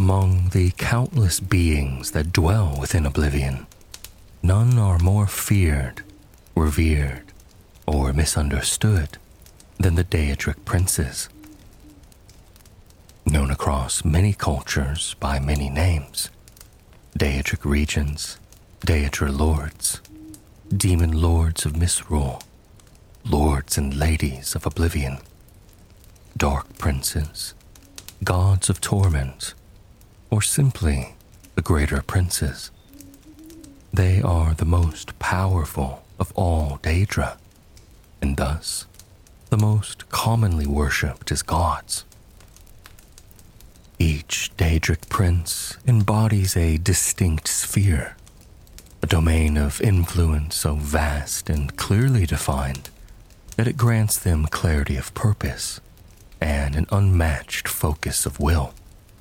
Among the countless beings that dwell within Oblivion, none are more feared, revered, or misunderstood than the Daedric princes. Known across many cultures by many names, Daedric regents, Daedra lords, demon lords of misrule, lords and ladies of Oblivion, dark princes, gods of torment, or simply the greater princes. They are the most powerful of all Daedra, and thus the most commonly worshipped as gods. Each Daedric prince embodies a distinct sphere, a domain of influence so vast and clearly defined that it grants them clarity of purpose and an unmatched focus of will.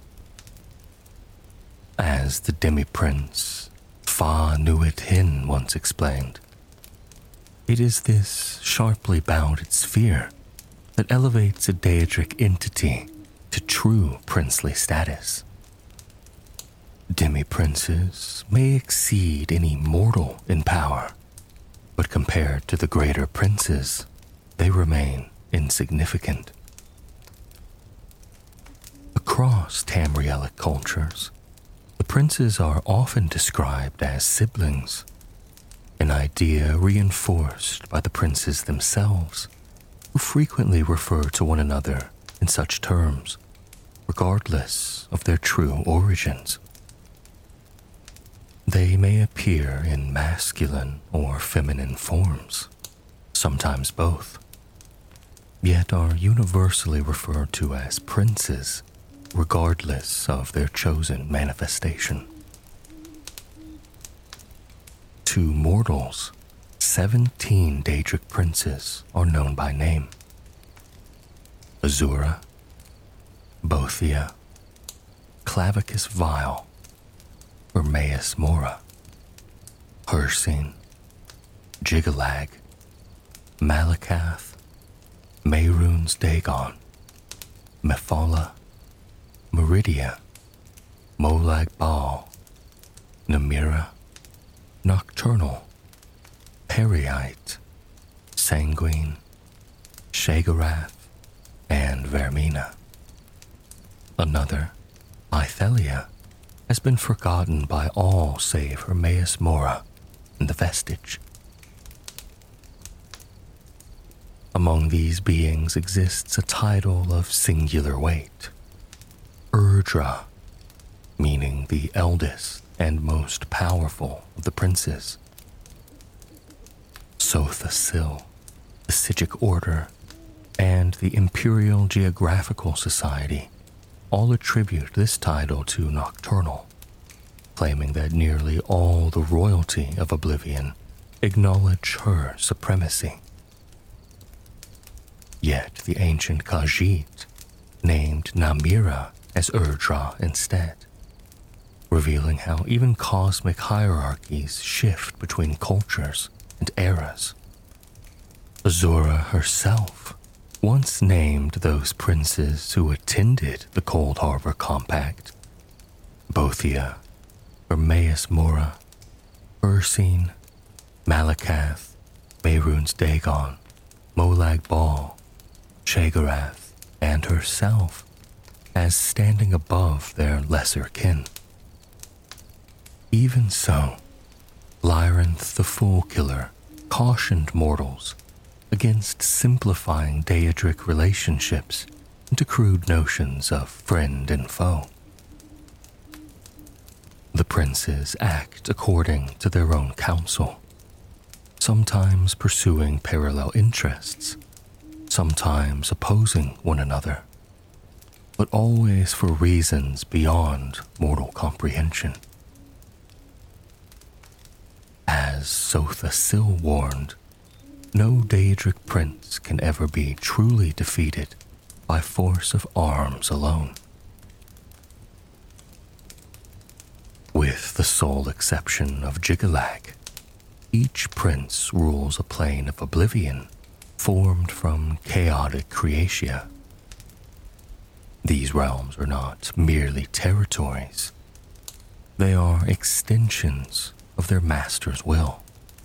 As the demi-prince Fa Nuit Hin once explained, it is this sharply bounded sphere that elevates a Daedric entity to true princely status. Demi-princes may exceed any mortal in power, but compared to the greater princes, they remain insignificant. Across Tamrielic cultures, the princes are often described as siblings, an idea reinforced by the princes themselves, who frequently refer to one another in such terms, regardless of their true origins. They may appear in masculine or feminine forms, sometimes both, yet are universally referred to as princes, regardless of their chosen manifestation. To mortals, 17 Daedric princes are known by name: Azura, Bothia, Clavicus Vile, Hermaeus Mora, Hircine, Jyggalag, Malakath, Mehrunes Dagon, Mephala, Meridia, Molag Bal, Namira, Nocturnal, Periite, Sanguine, Shagarath, and Vermina. Another, Ithelia, has been forgotten by all save Hermaeus Mora and the Vestige. Among these beings exists a title of singular weight, Urdra, meaning the eldest and most powerful of the princes. Sotha Sil, the Sigic Order, and the Imperial Geographical Society all attribute this title to Nocturnal, claiming that nearly all the royalty of Oblivion acknowledge her supremacy. Yet the ancient Khajiit named Namira as Urdra instead, revealing how even cosmic hierarchies shift between cultures and eras. Azura herself once named those princes who attended the Cold Harbor Compact: Bothia, Hermaeus Mora, Hircine, Malakath, Mehrunes Dagon, Molag Bal, Shagarath, and herself as standing above their lesser kin. Even so, Lyranth the Fool Killer cautioned mortals against simplifying Daedric relationships into crude notions of friend and foe. The princes act according to their own counsel, sometimes pursuing parallel interests, sometimes opposing one another, but always for reasons beyond mortal comprehension. As Sotha Sil warned, no Daedric prince can ever be truly defeated by force of arms alone. With the sole exception of Jyggalag, each prince rules a plane of oblivion formed from chaotic creatia. These realms are not merely territories. They are extensions of their master's will.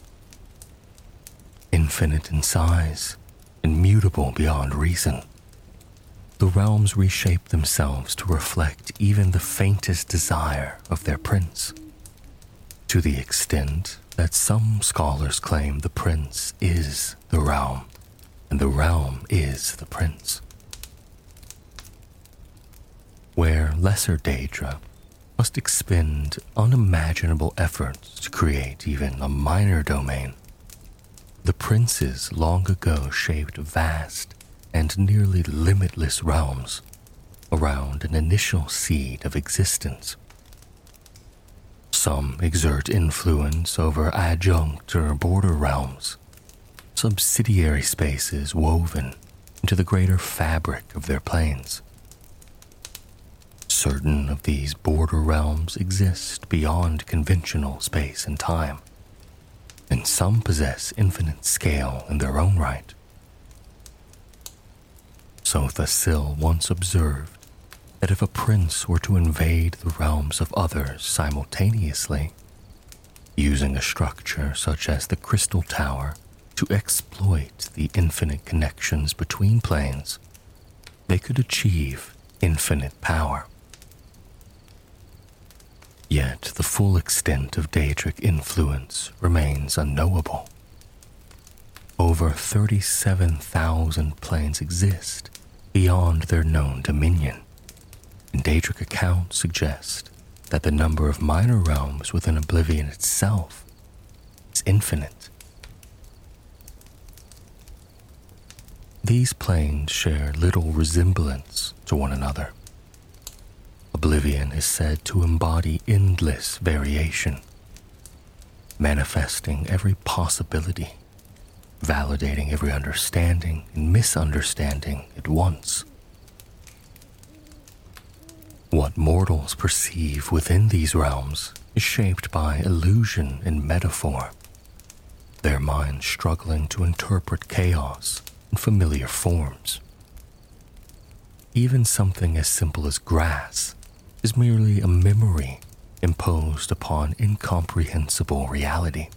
Infinite in size, immutable beyond reason, the realms reshape themselves to reflect even the faintest desire of their prince, to the extent that some scholars claim the prince is the realm, and the realm is the prince. Where lesser Daedra must expend unimaginable efforts to create even a minor domain, the princes long ago shaped vast and nearly limitless realms around an initial seed of existence. Some exert influence over adjunct or border realms, subsidiary spaces woven into the greater fabric of their planes. Certain of these border realms exist beyond conventional space and time, and some possess infinite scale in their own right. So Thassil once observed that if a prince were to invade the realms of others simultaneously, using a structure such as the Crystal Tower to exploit the infinite connections between planes, they could achieve infinite power. Yet the full extent of Daedric influence remains unknowable. Over 37,000 planes exist beyond their known dominion, and Daedric accounts suggest that the number of minor realms within Oblivion itself is infinite. These planes share little resemblance to one another. Oblivion is said to embody endless variation, manifesting every possibility, validating every understanding and misunderstanding at once. What mortals perceive within these realms is shaped by illusion and metaphor, their minds struggling to interpret chaos in familiar forms. Even something as simple as grass is merely a memory imposed upon incomprehensible reality.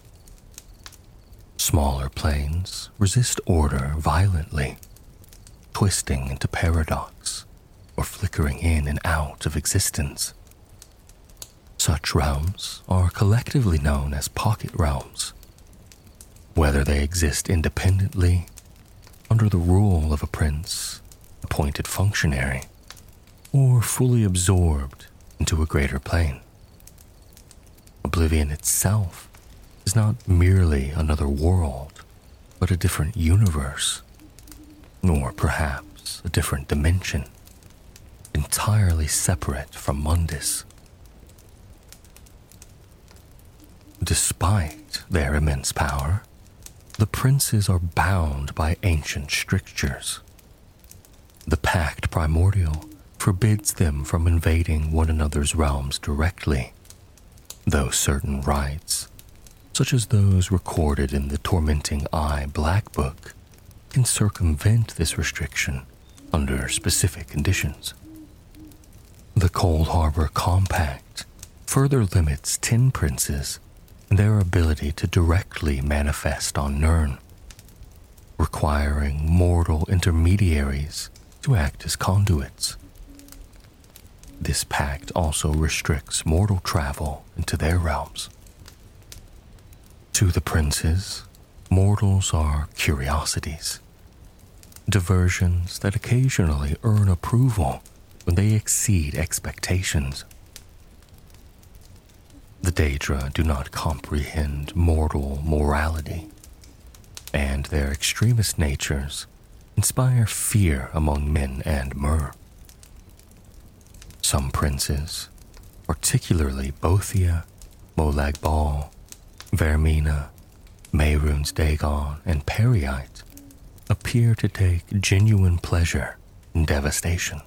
Smaller planes resist order violently, twisting into paradox or flickering in and out of existence. Such realms are collectively known as pocket realms, whether they exist independently, under the rule of a prince, appointed functionary, or fully absorbed into a greater plane. Oblivion itself is not merely another world, but a different universe, or perhaps a different dimension, entirely separate from Mundus. Despite their immense power, the princes are bound by ancient strictures. The Pact Primordial forbids them from invading one another's realms directly, though certain rites, such as those recorded in the Tormenting Eye Black Book, can circumvent this restriction under specific conditions. The Cold Harbor Compact further limits 10 princes and their ability to directly manifest on Nirn, requiring mortal intermediaries to act as conduits. This pact also restricts mortal travel into their realms. To the princes, mortals are curiosities, diversions that occasionally earn approval when they exceed expectations. The Daedra do not comprehend mortal morality, and their extremist natures inspire fear among men and Mer. Some princes, particularly Bothia, Molag Bal, Vermina, Mehrunes Dagon, and Periite, appear to take genuine pleasure in devastation.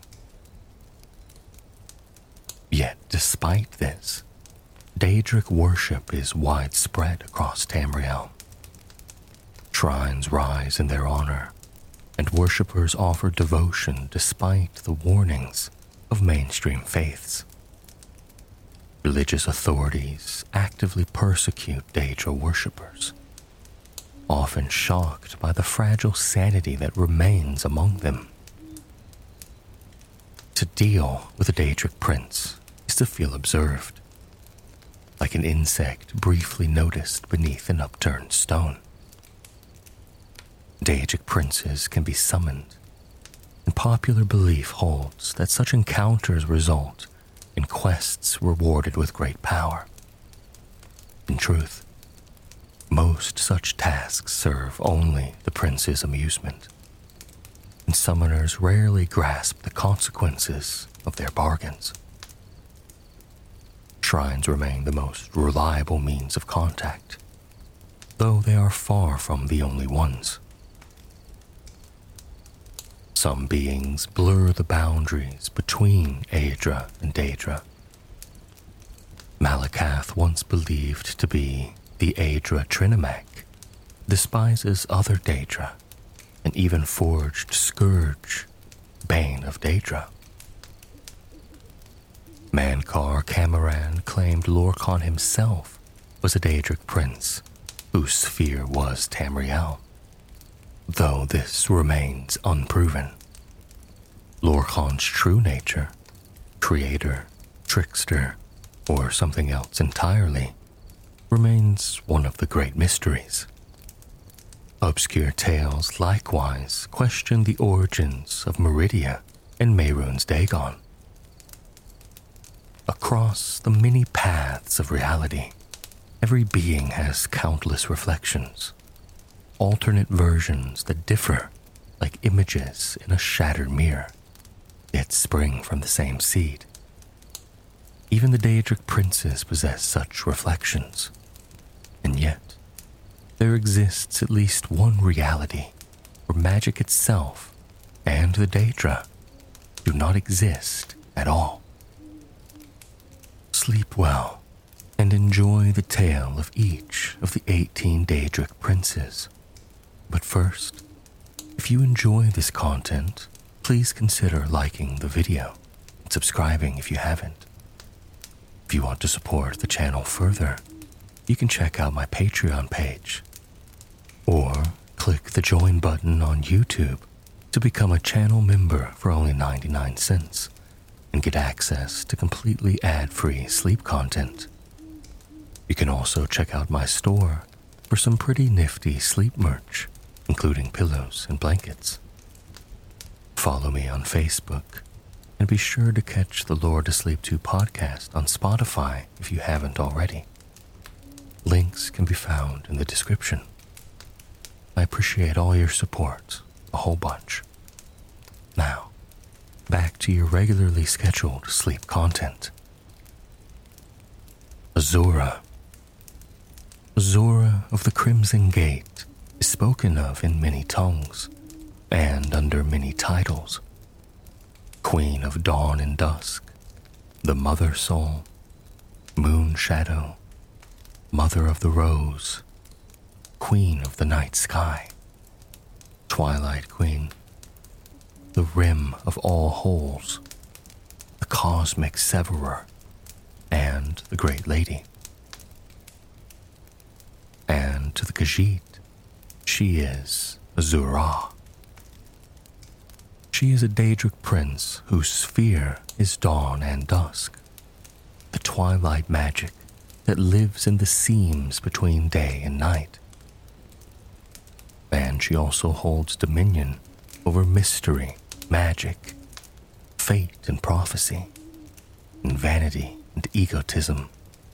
Yet, despite this, Daedric worship is widespread across Tamriel. Shrines rise in their honor, and worshippers offer devotion despite the warnings of mainstream faiths. Religious authorities actively persecute Daedra worshippers, often shocked by the fragile sanity that remains among them. To deal with a Daedric prince is to feel observed, like an insect briefly noticed beneath an upturned stone. Daedric princes can be summoned, and popular belief holds that such encounters result in quests rewarded with great power. In truth, most such tasks serve only the prince's amusement, and summoners rarely grasp the consequences of their bargains. Shrines remain the most reliable means of contact, though they are far from the only ones. Some beings blur the boundaries between Aedra and Daedra. Malakath, once believed to be the Aedra Trinamech, despises other Daedra and even forged Scourge, Bane of Daedra. Mankar Camoran claimed Lorkhan himself was a Daedric prince whose sphere was Tamriel, though this remains unproven. Lorkhan's true nature, creator, trickster, or something else entirely, remains one of the great mysteries. Obscure tales likewise question the origins of Meridia and Mehrunes Dagon. Across the many paths of reality, every being has countless reflections, alternate versions that differ like images in a shattered mirror, yet spring from the same seed. Even the Daedric princes possess such reflections, and yet there exists at least one reality where magic itself and the Daedra do not exist at all. Sleep well and enjoy the tale of each of the 18 Daedric princes. But first, if you enjoy this content, please consider liking the video and subscribing if you haven't. If you want to support the channel further, you can check out my Patreon page, or click the join button on YouTube to become a channel member for only 99 cents and get access to completely ad-free sleep content. You can also check out my store for some pretty nifty sleep merch, including pillows and blankets. Follow me on Facebook, and be sure to catch the Lore to Sleep To podcast on Spotify if you haven't already. Links can be found in the description. I appreciate all your support, a whole bunch. Now, back to your regularly scheduled sleep content. Azura. Azura of the Crimson Gate is spoken of in many tongues and under many titles. Queen of Dawn and Dusk, the Mother Soul, Moon Shadow, Mother of the Rose, Queen of the Night Sky, Twilight Queen, the Rim of All Holes, the Cosmic Severer, and the Great Lady. And to the Khajiit, she is Azura. She is a Daedric prince whose sphere is dawn and dusk, the twilight magic that lives in the seams between day and night. And she also holds dominion over mystery, magic, fate and prophecy, and vanity and egotism.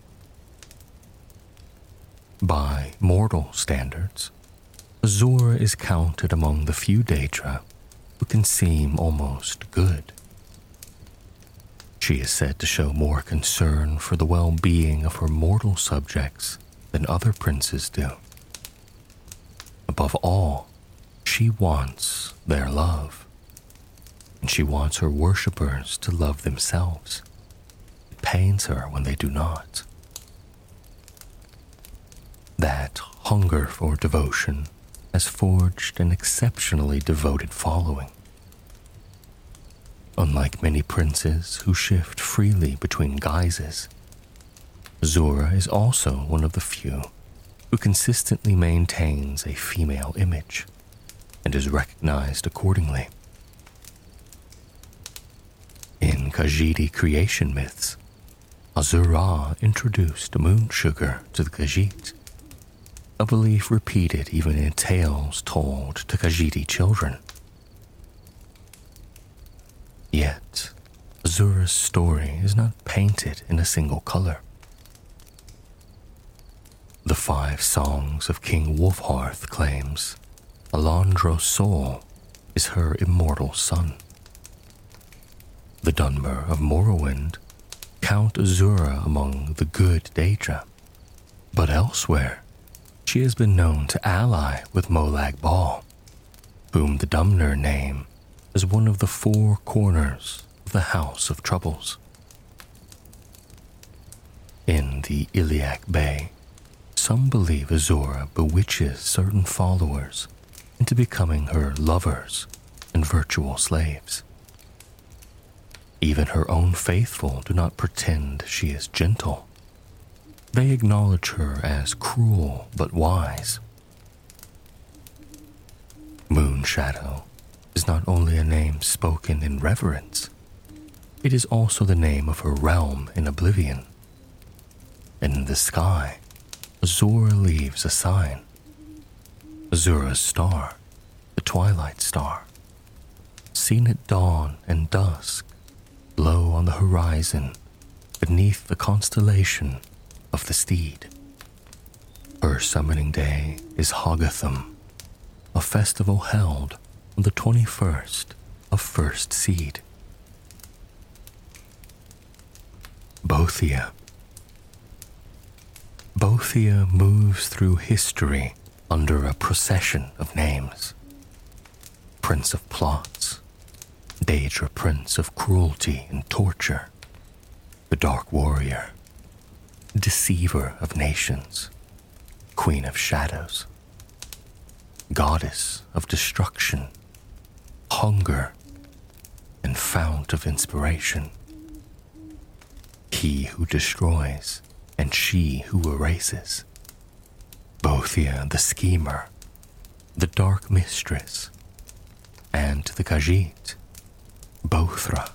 By mortal standards, Azura is counted among the few Daedra who can seem almost good. She is said to show more concern for the well-being of her mortal subjects than other princes do. Above all, she wants their love, and she wants her worshippers to love themselves. It pains her when they do not. That hunger for devotion has forged an exceptionally devoted following. Unlike many princes who shift freely between guises, Azura is also one of the few who consistently maintains a female image and is recognized accordingly. In Khajiit creation myths, Azura introduced moon sugar to the Khajiit, a belief repeated even in tales told to Khajiit children. Yet, Azura's story is not painted in a single color. The 5 Songs of King Wolfhearth claims Alandro's soul is her immortal son. The Dunmer of Morrowind count Azura among the good Daedra, but elsewhere she has been known to ally with Molag Bal, whom the Dunmer name as one of the 4 corners of the House of Troubles. In the Iliac Bay, some believe Azura bewitches certain followers into becoming her lovers and virtual slaves. Even her own faithful do not pretend she is gentle. They acknowledge her as cruel but wise. Moonshadow is not only a name spoken in reverence, it is also the name of her realm in Oblivion. And in the sky, Azura leaves a sign. Azura's star, the Twilight Star, seen at dawn and dusk, low on the horizon beneath the constellation of the Steed. Her summoning day is Hoggathum, a festival held on the 21st of First Seed. Bothia. Bothia moves through history under a procession of names. Prince of Plots, Daedra Prince of Cruelty and Torture, the Dark Warrior, Deceiver of Nations, Queen of Shadows, Goddess of Destruction, Hunger, and Fount of Inspiration. He who destroys and she who erases. Bothia the Schemer, the Dark Mistress, and the Khajiit, Bothra.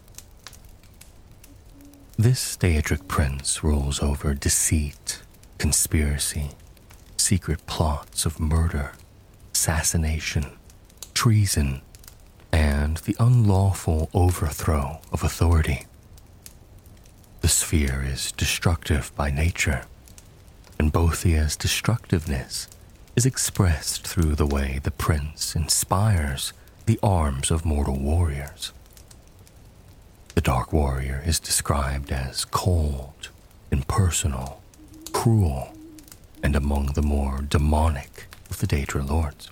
This Daedric prince rules over deceit, conspiracy, secret plots of murder, assassination, treason, and the unlawful overthrow of authority. The sphere is destructive by nature, and Bothia's destructiveness is expressed through the way the prince inspires the arms of mortal warriors. The Dark Warrior is described as cold, impersonal, cruel, and among the more demonic of the Daedra Lords.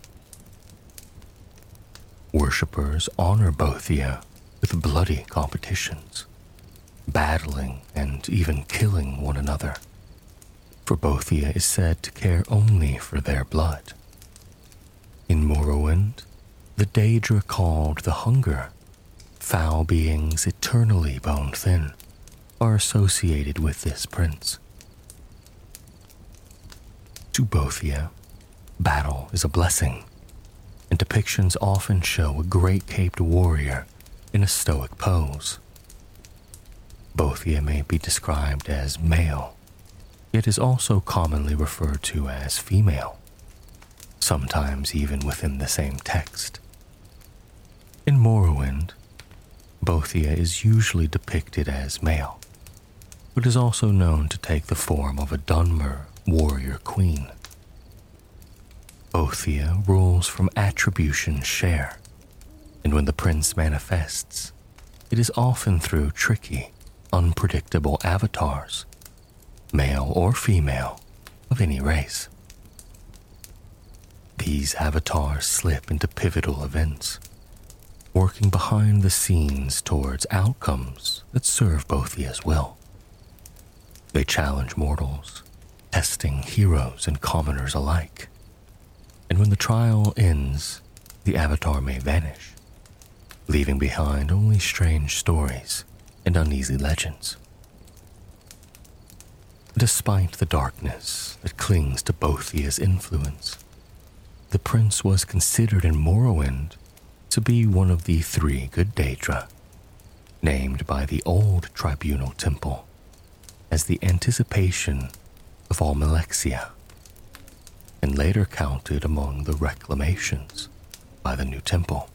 Worshippers honor Bothia with bloody competitions, battling and even killing one another, for Bothia is said to care only for their blood. In Morrowind, the Daedra called the Hunger, foul beings eternally bone-thin, are associated with this prince. To Bothia, battle is a blessing, and depictions often show a great-caped warrior in a stoic pose. Bothia may be described as male, yet is also commonly referred to as female, sometimes even within the same text. In Morrowind, Bothia is usually depicted as male, but is also known to take the form of a Dunmer warrior queen. Bothia rules from Attribution Share, and when the prince manifests, it is often through tricky, unpredictable avatars, male or female, of any race. These avatars slip into pivotal events, working behind the scenes towards outcomes that serve Bothia's will. They challenge mortals, testing heroes and commoners alike. and when the trial ends, the avatar may vanish, leaving behind only strange stories and uneasy legends. Despite the darkness that clings to Bothia's influence, the prince was considered in Morrowind to be one of the 3 good Daedra, named by the old Tribunal Temple as the anticipation of Almalexia, and later counted among the reclamations by the new temple.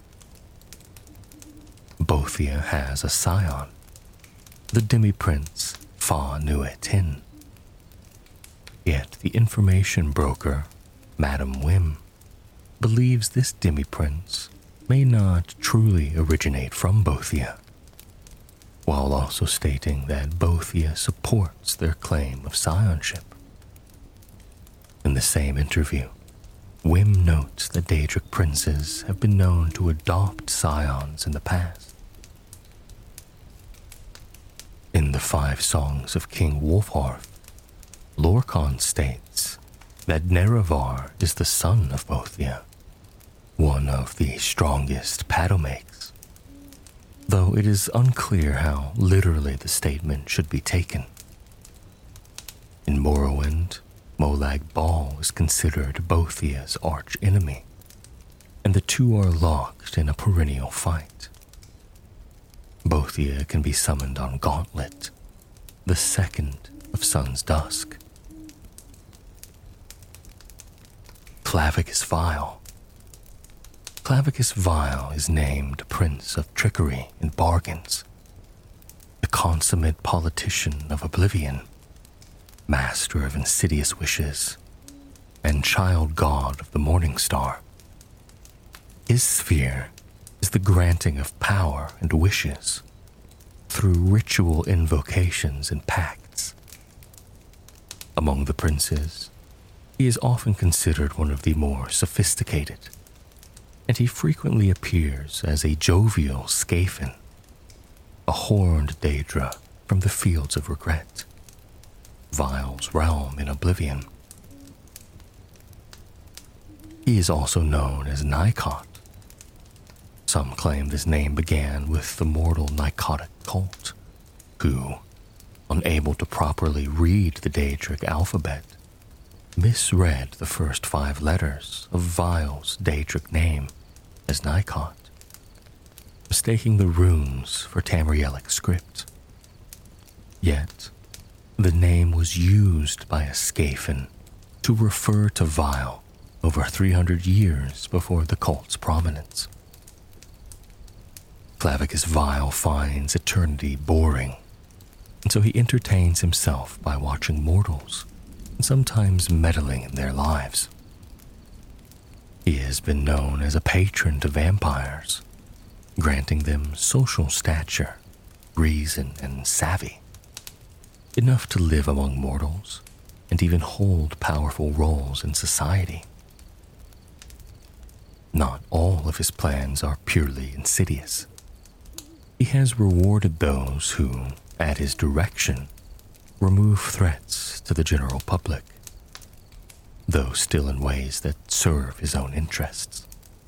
Bothia has a scion, the demi-prince Fa Nuit Hin. Yet the information broker, Madame Wim, believes this demi-prince may not truly originate from Bothia, while also stating that Bothia supports their claim of scionship. In the same interview, Wim notes that Daedric princes have been known to adopt scions in the past. In the 5 Songs of King Wulfharth, Lorkhan states that Nerevar is the son of Bothia, one of the strongest Padomakes, though it is unclear how literally the statement should be taken. In Morrowind, Molag Bal is considered Bothia's arch-enemy, and the two are locked in a perennial fight. Bothia can be summoned on Gauntlet, the second of Sun's Dusk. Clavicus Vile. Clavicus Vile is named Prince of Trickery and Bargains, the consummate politician of Oblivion, master of insidious wishes, and child god of the Morning Star. His sphere is the granting of power and wishes through ritual invocations and pacts. Among the princes, he is often considered one of the more sophisticated, and he frequently appears as a jovial Skaven, a horned Daedra from the Fields of Regret, Vile's realm in Oblivion. He is also known as Nikot. Some claim this name began with the mortal Nikotic cult, who, unable to properly read the Daedric alphabet, misread the first 5 letters of Vile's Daedric name as Nikot, mistaking the runes for Tamrielic script. Yet, the name was used by a Skaven to refer to Vile over 300 years before the cult's prominence. Clavicus Vile finds eternity boring, and so he entertains himself by watching mortals and sometimes meddling in their lives. He has been known as a patron to vampires, granting them social stature, reason, and savvy, enough to live among mortals and even hold powerful roles in society. Not all of his plans are purely insidious. He has rewarded those who, at his direction, remove threats to the general public, though still in ways that serve his own interests.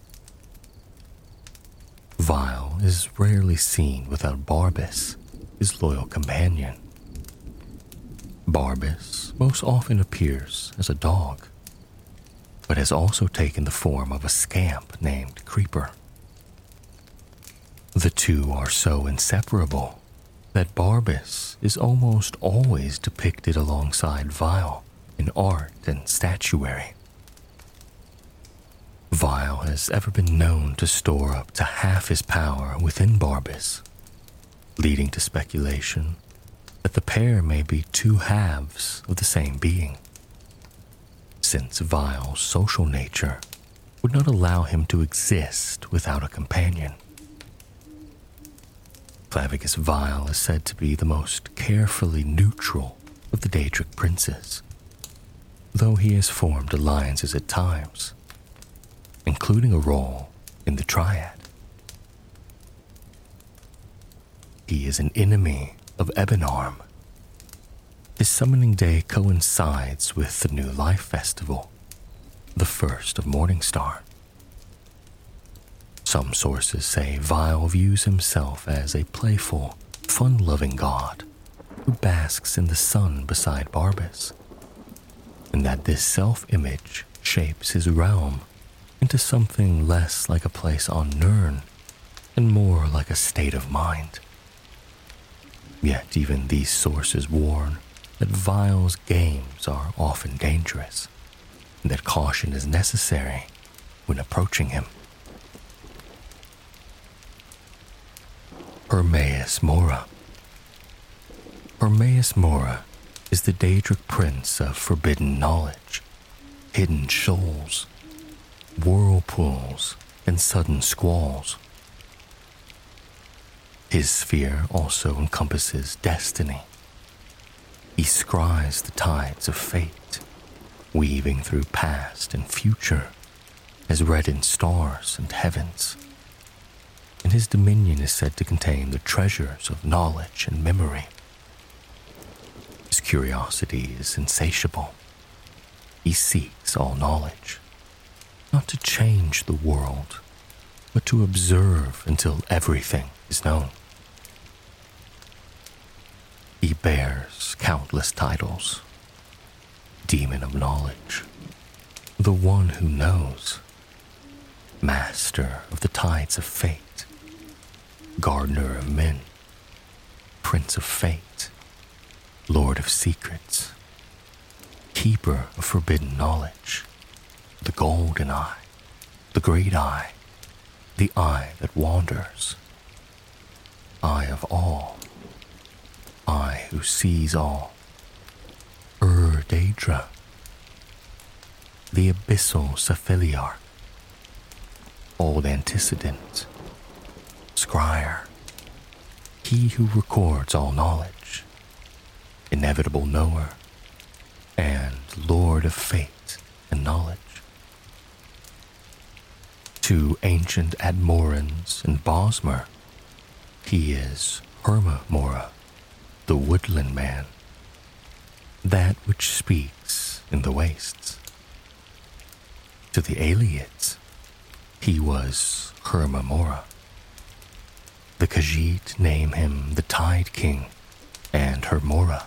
Vile is rarely seen without Barbas, his loyal companion. Barbas most often appears as a dog, but has also taken the form of a scamp named Creeper. The two are so inseparable that Barbas is almost always depicted alongside Vile in art and statuary. Vile has ever been known to store up to half his power within Barbas, leading to speculation that the pair may be 2 halves of the same being, since Vile's social nature would not allow him to exist without a companion. Clavicus Vile is said to be the most carefully neutral of the Daedric princes, though he has formed alliances at times, including a role in the Triad. He is an enemy of Ebonarm. His summoning day coincides with the New Life Festival, the first of Morningstar. Some sources say Vile views himself as a playful, fun-loving god who basks in the sun beside Barbas, and that this self-image shapes his realm into something less like a place on Nirn and more like a state of mind. Yet even these sources warn that Vile's games are often dangerous, and that caution is necessary when approaching him. Hermaeus Mora. Hermaeus Mora is the Daedric prince of forbidden knowledge, hidden shoals, whirlpools, and sudden squalls. His sphere also encompasses destiny. He scries the tides of fate, weaving through past and future as read in stars and heavens. And his dominion is said to contain the treasures of knowledge and memory. His curiosity is insatiable. He seeks all knowledge, not to change the world, but to observe until everything is known. He bears countless titles: Demon of Knowledge, the One Who Knows, Master of the Tides of Fate, Gardener of Men, Prince of Fate, Lord of Secrets, Keeper of Forbidden Knowledge, the Golden Eye, the Great Eye, the Eye that Wanders, Eye of All, Eye who sees all, Daedra, the Abyssal Cephaliarch, Old Antecedent, Scryer, he who records all knowledge, Inevitable Knower, and Lord of Fate and Knowledge. To ancient Admorans and Bosmer, he is Herma Mora, the Woodland Man, that which speaks in the wastes. To the Aliots, he was Herma Mora. The Khajiit name him the Tide King and Hermora.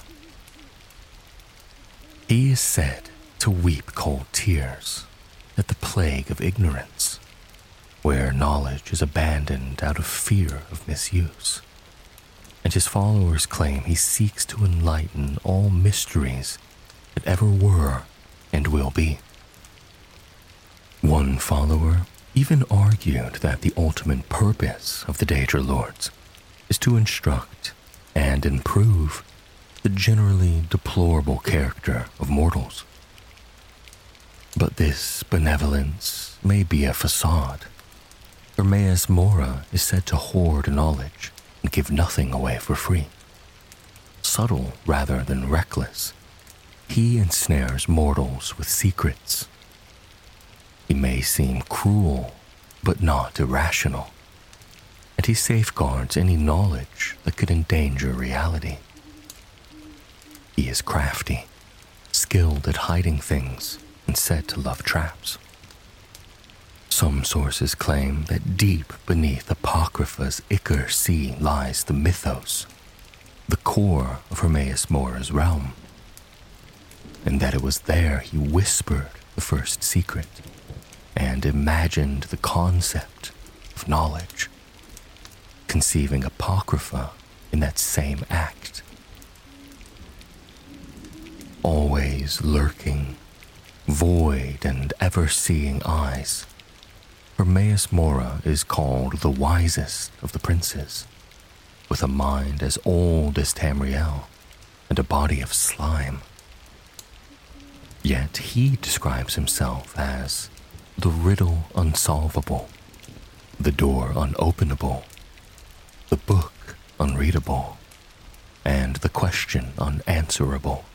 He is said to weep cold tears at the plague of ignorance, where knowledge is abandoned out of fear of misuse, and his followers claim he seeks to enlighten all mysteries that ever were and will be. One follower even argued that the ultimate purpose of the Daedra Lords is to instruct and improve the generally deplorable character of mortals. But this benevolence may be a facade. Hermaeus Mora is said to hoard knowledge and give nothing away for free. Subtle rather than reckless, he ensnares mortals with secrets. He may seem cruel, but not irrational, and he safeguards any knowledge that could endanger reality. He is crafty, skilled at hiding things, and said to love traps. Some sources claim that deep beneath Apocrypha's Ichor Sea lies the mythos, the core of Hermaeus Mora's realm, and that it was there he whispered the first secret and imagined the concept of knowledge, conceiving Apocrypha in that same act. Always lurking, void and ever-seeing eyes, Hermaeus Mora is called the wisest of the princes, with a mind as old as Tamriel and a body of slime. Yet he describes himself as the riddle unsolvable, the door unopenable, the book unreadable, and the question unanswerable.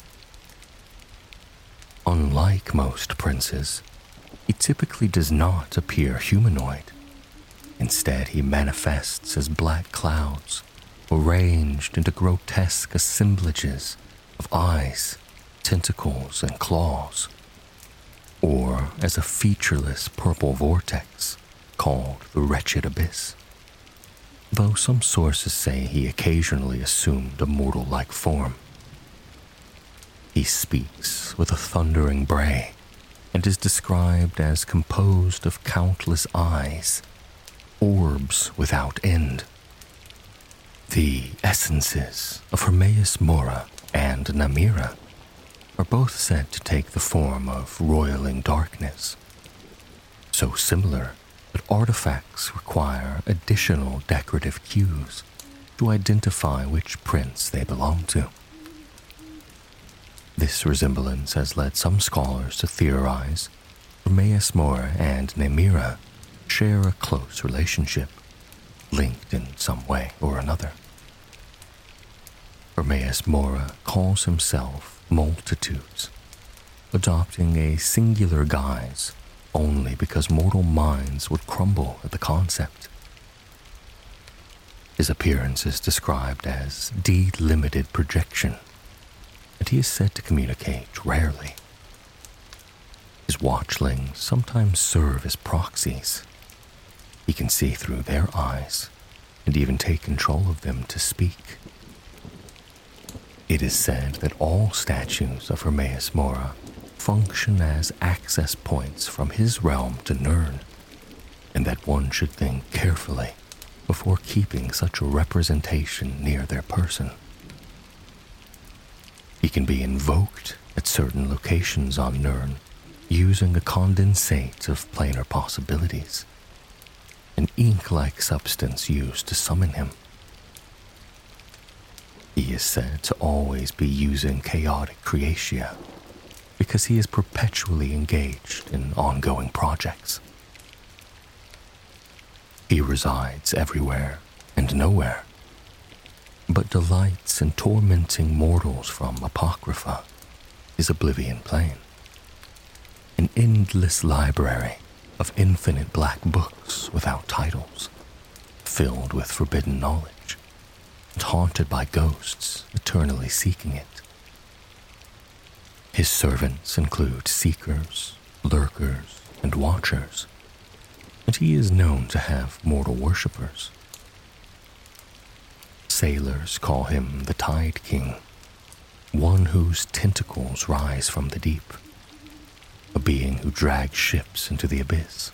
Unlike most princes, he typically does not appear humanoid. Instead, he manifests as black clouds, arranged into grotesque assemblages of eyes, tentacles, and claws. or as a featureless purple vortex called the Wretched Abyss, though some sources say he occasionally assumed a mortal-like form. He speaks with a thundering bray and is described as composed of countless eyes, orbs without end. The essences of Hermaeus Mora and Namira are both said to take the form of roiling darkness, so similar that artifacts require additional decorative cues to identify which prince they belong to. This resemblance has led some scholars to theorize Hermaeus Mora and Namira share a close relationship, linked in some way or another. Hermaeus Mora calls himself Multitudes, adopting a singular guise only because mortal minds would crumble at the concept. His appearance is described as delimited projection, and he is said to communicate rarely. His watchlings sometimes serve as proxies. He can see through their eyes and even take control of them to speak. It is said that all statues of Hermaeus Mora function as access points from his realm to Nirn, and that one should think carefully before keeping such a representation near their person. He can be invoked at certain locations on Nirn using a condensate of planar possibilities, an ink-like substance used to summon him. He is said to always be using chaotic creatia because he is perpetually engaged in ongoing projects. He resides everywhere and nowhere, but delights in tormenting mortals from Apocrypha, his Oblivion plane, an endless library of infinite black books without titles, filled with forbidden knowledge, and haunted by ghosts eternally seeking it. His servants include seekers, lurkers, and watchers, and he is known to have mortal worshippers. Sailors call him the Tide King, one whose tentacles rise from the deep, a being who drags ships into the abyss.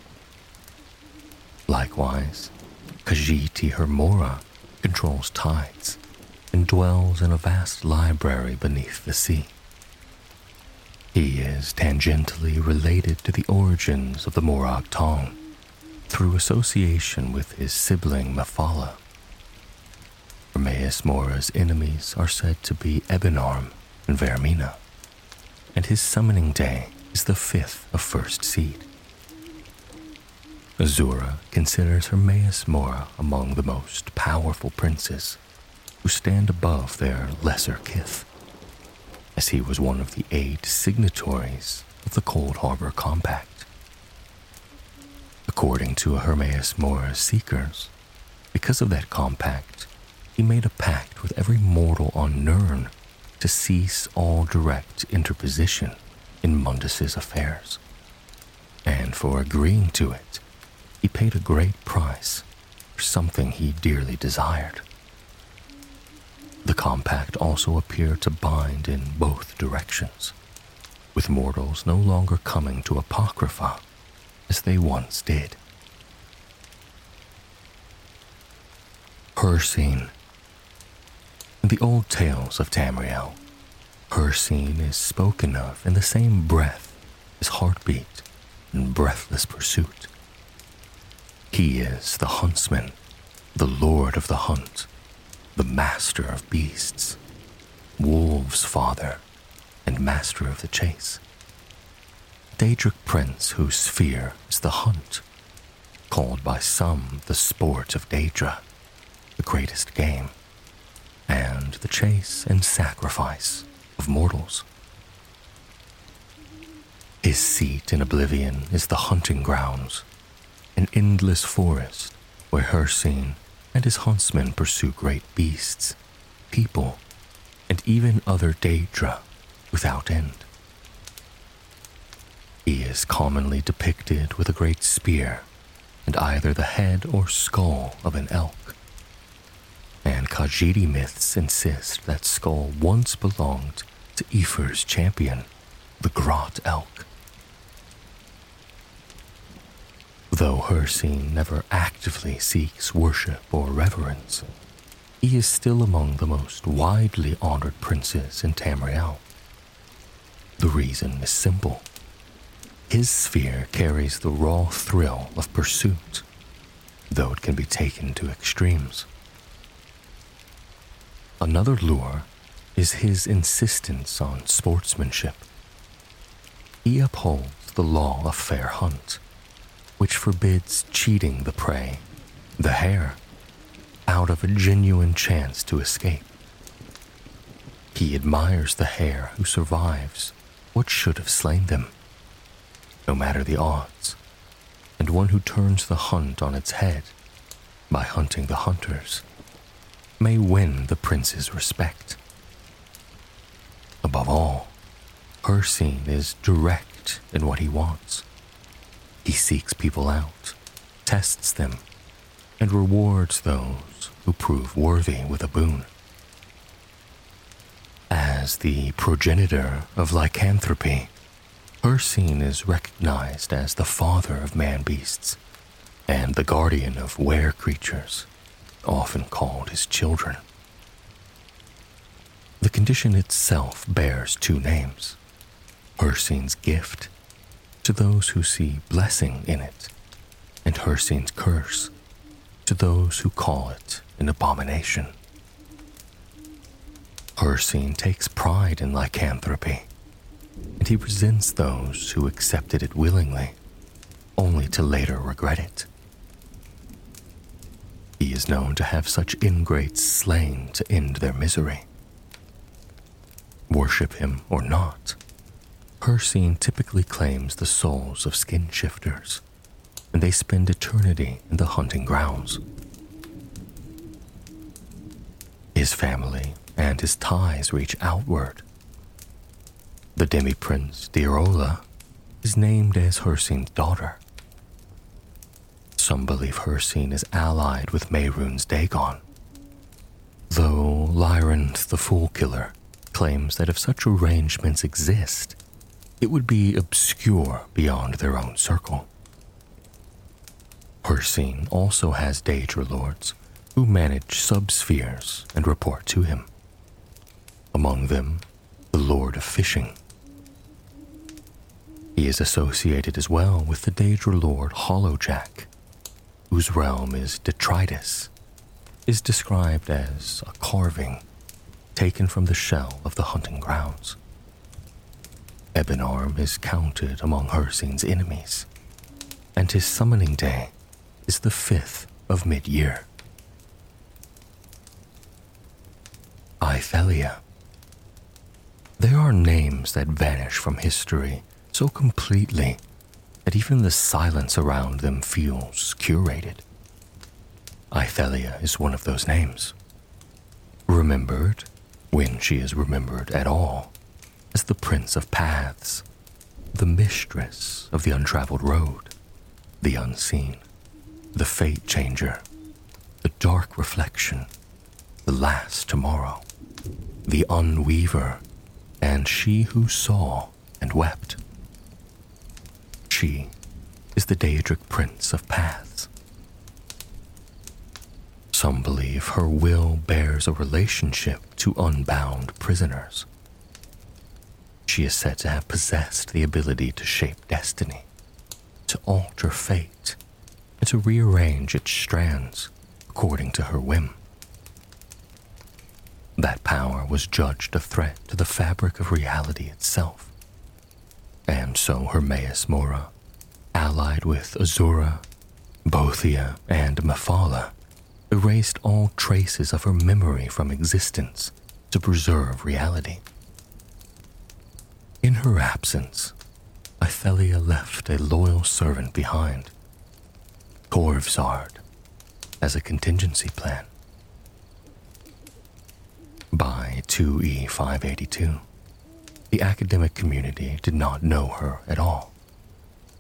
Likewise, Khajiit Hermora controls tides and dwells in a vast library beneath the sea. He is tangentially related to the origins of the Morag Tong through association with his sibling Mephala. Hermaeus Mora's enemies are said to be Ebonarm and Vermina, and his summoning day is the 5th of First Seed. Azura considers Hermaeus Mora among the most powerful princes who stand above their lesser kith, as he was one of the 8 signatories of the Cold Harbor Compact. According to Hermaeus Mora's seekers, because of that compact, he made a pact with every mortal on Nirn to cease all direct interposition in Mundus's affairs, and for agreeing to it, he paid a great price for something he dearly desired. The compact also appeared to bind in both directions, with mortals no longer coming to Apocrypha as they once did. Hircine. In the old tales of Tamriel, Hircine is spoken of in the same breath as Heartbeat and Breathless Pursuit. He is the huntsman, the lord of the hunt, the master of beasts, wolves' father, and master of the chase. Daedric prince whose sphere is the hunt, called by some the sport of Daedra, the greatest game, and the chase and sacrifice of mortals. His seat in Oblivion is the hunting grounds, an endless forest where Hircine and his huntsmen pursue great beasts, people, and even other Daedra without end. He is commonly depicted with a great spear and either the head or skull of an elk. And Khajiit myths insist that skull once belonged to Ifer's champion, the Grot elk. Though Hircine never actively seeks worship or reverence, he is still among the most widely honored princes in Tamriel. The reason is simple. His sphere carries the raw thrill of pursuit, though it can be taken to extremes. Another lure is his insistence on sportsmanship. He upholds the law of fair hunt, which forbids cheating the prey, the hare, out of a genuine chance to escape. He admires the hare who survives what should have slain them, no matter the odds, and one who turns the hunt on its head by hunting the hunters may win the prince's respect. Above all, Hircine is direct in what he wants. He seeks people out, tests them, and rewards those who prove worthy with a boon. As the progenitor of lycanthropy, Hircine is recognized as the father of man-beasts and the guardian of were-creatures, often called his children. The condition itself bears two names: Hircine's gift to those who see blessing in it, and Hircine's curse to those who call it an abomination. Hircine takes pride in lycanthropy, and he resents those who accepted it willingly, only to later regret it. He is known to have such ingrates slain to end their misery. Worship him or not, Hircine typically claims the souls of skin shifters, and they spend eternity in the hunting grounds. His family and his ties reach outward. The demi-prince Diola is named as Hircine's daughter. Some believe Hircine is allied with Mehrunes Dagon, though Lyranth the Fool Killer claims that if such arrangements exist, it would be obscure beyond their own circle. Hircine also has Daedra lords who manage subspheres and report to him. Among them, the Lord of Fishing. He is associated as well with the Daedra lord Hollowjack, whose realm is detritus, is described as a carving taken from the shell of the hunting grounds. Ebonarm is counted among Hircine's enemies, and his summoning day is the 5th of mid-year. Ithelia. There are names that vanish from history so completely that even the silence around them feels curated. Ithelia is one of those names. Remembered, when she is remembered at all, as the Prince of Paths, the mistress of the untraveled road, the unseen, the fate changer, the dark reflection, the last tomorrow, the unweaver, and she who saw and wept. She is the Daedric Prince of Paths. Some believe her will bears a relationship to unbound prisoners. She is said to have possessed the ability to shape destiny, to alter fate, and to rearrange its strands according to her whim. That power was judged a threat to the fabric of reality itself, and so Hermaeus Mora, allied with Azura, Bothia, and Mephala, erased all traces of her memory from existence to preserve reality. In her absence, Ithelia left a loyal servant behind, Corvzard, as a contingency plan. By 2E582, the academic community did not know her at all,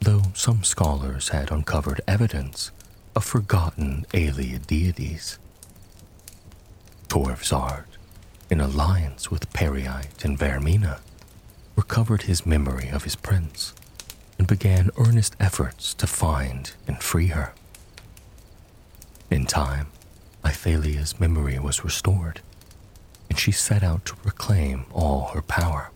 though some scholars had uncovered evidence of forgotten Aeoliad deities. Torvsard, in alliance with Periite and Vermina, recovered his memory of his prince and began earnest efforts to find and free her. In time, Ithalia's memory was restored, and she set out to reclaim all her power.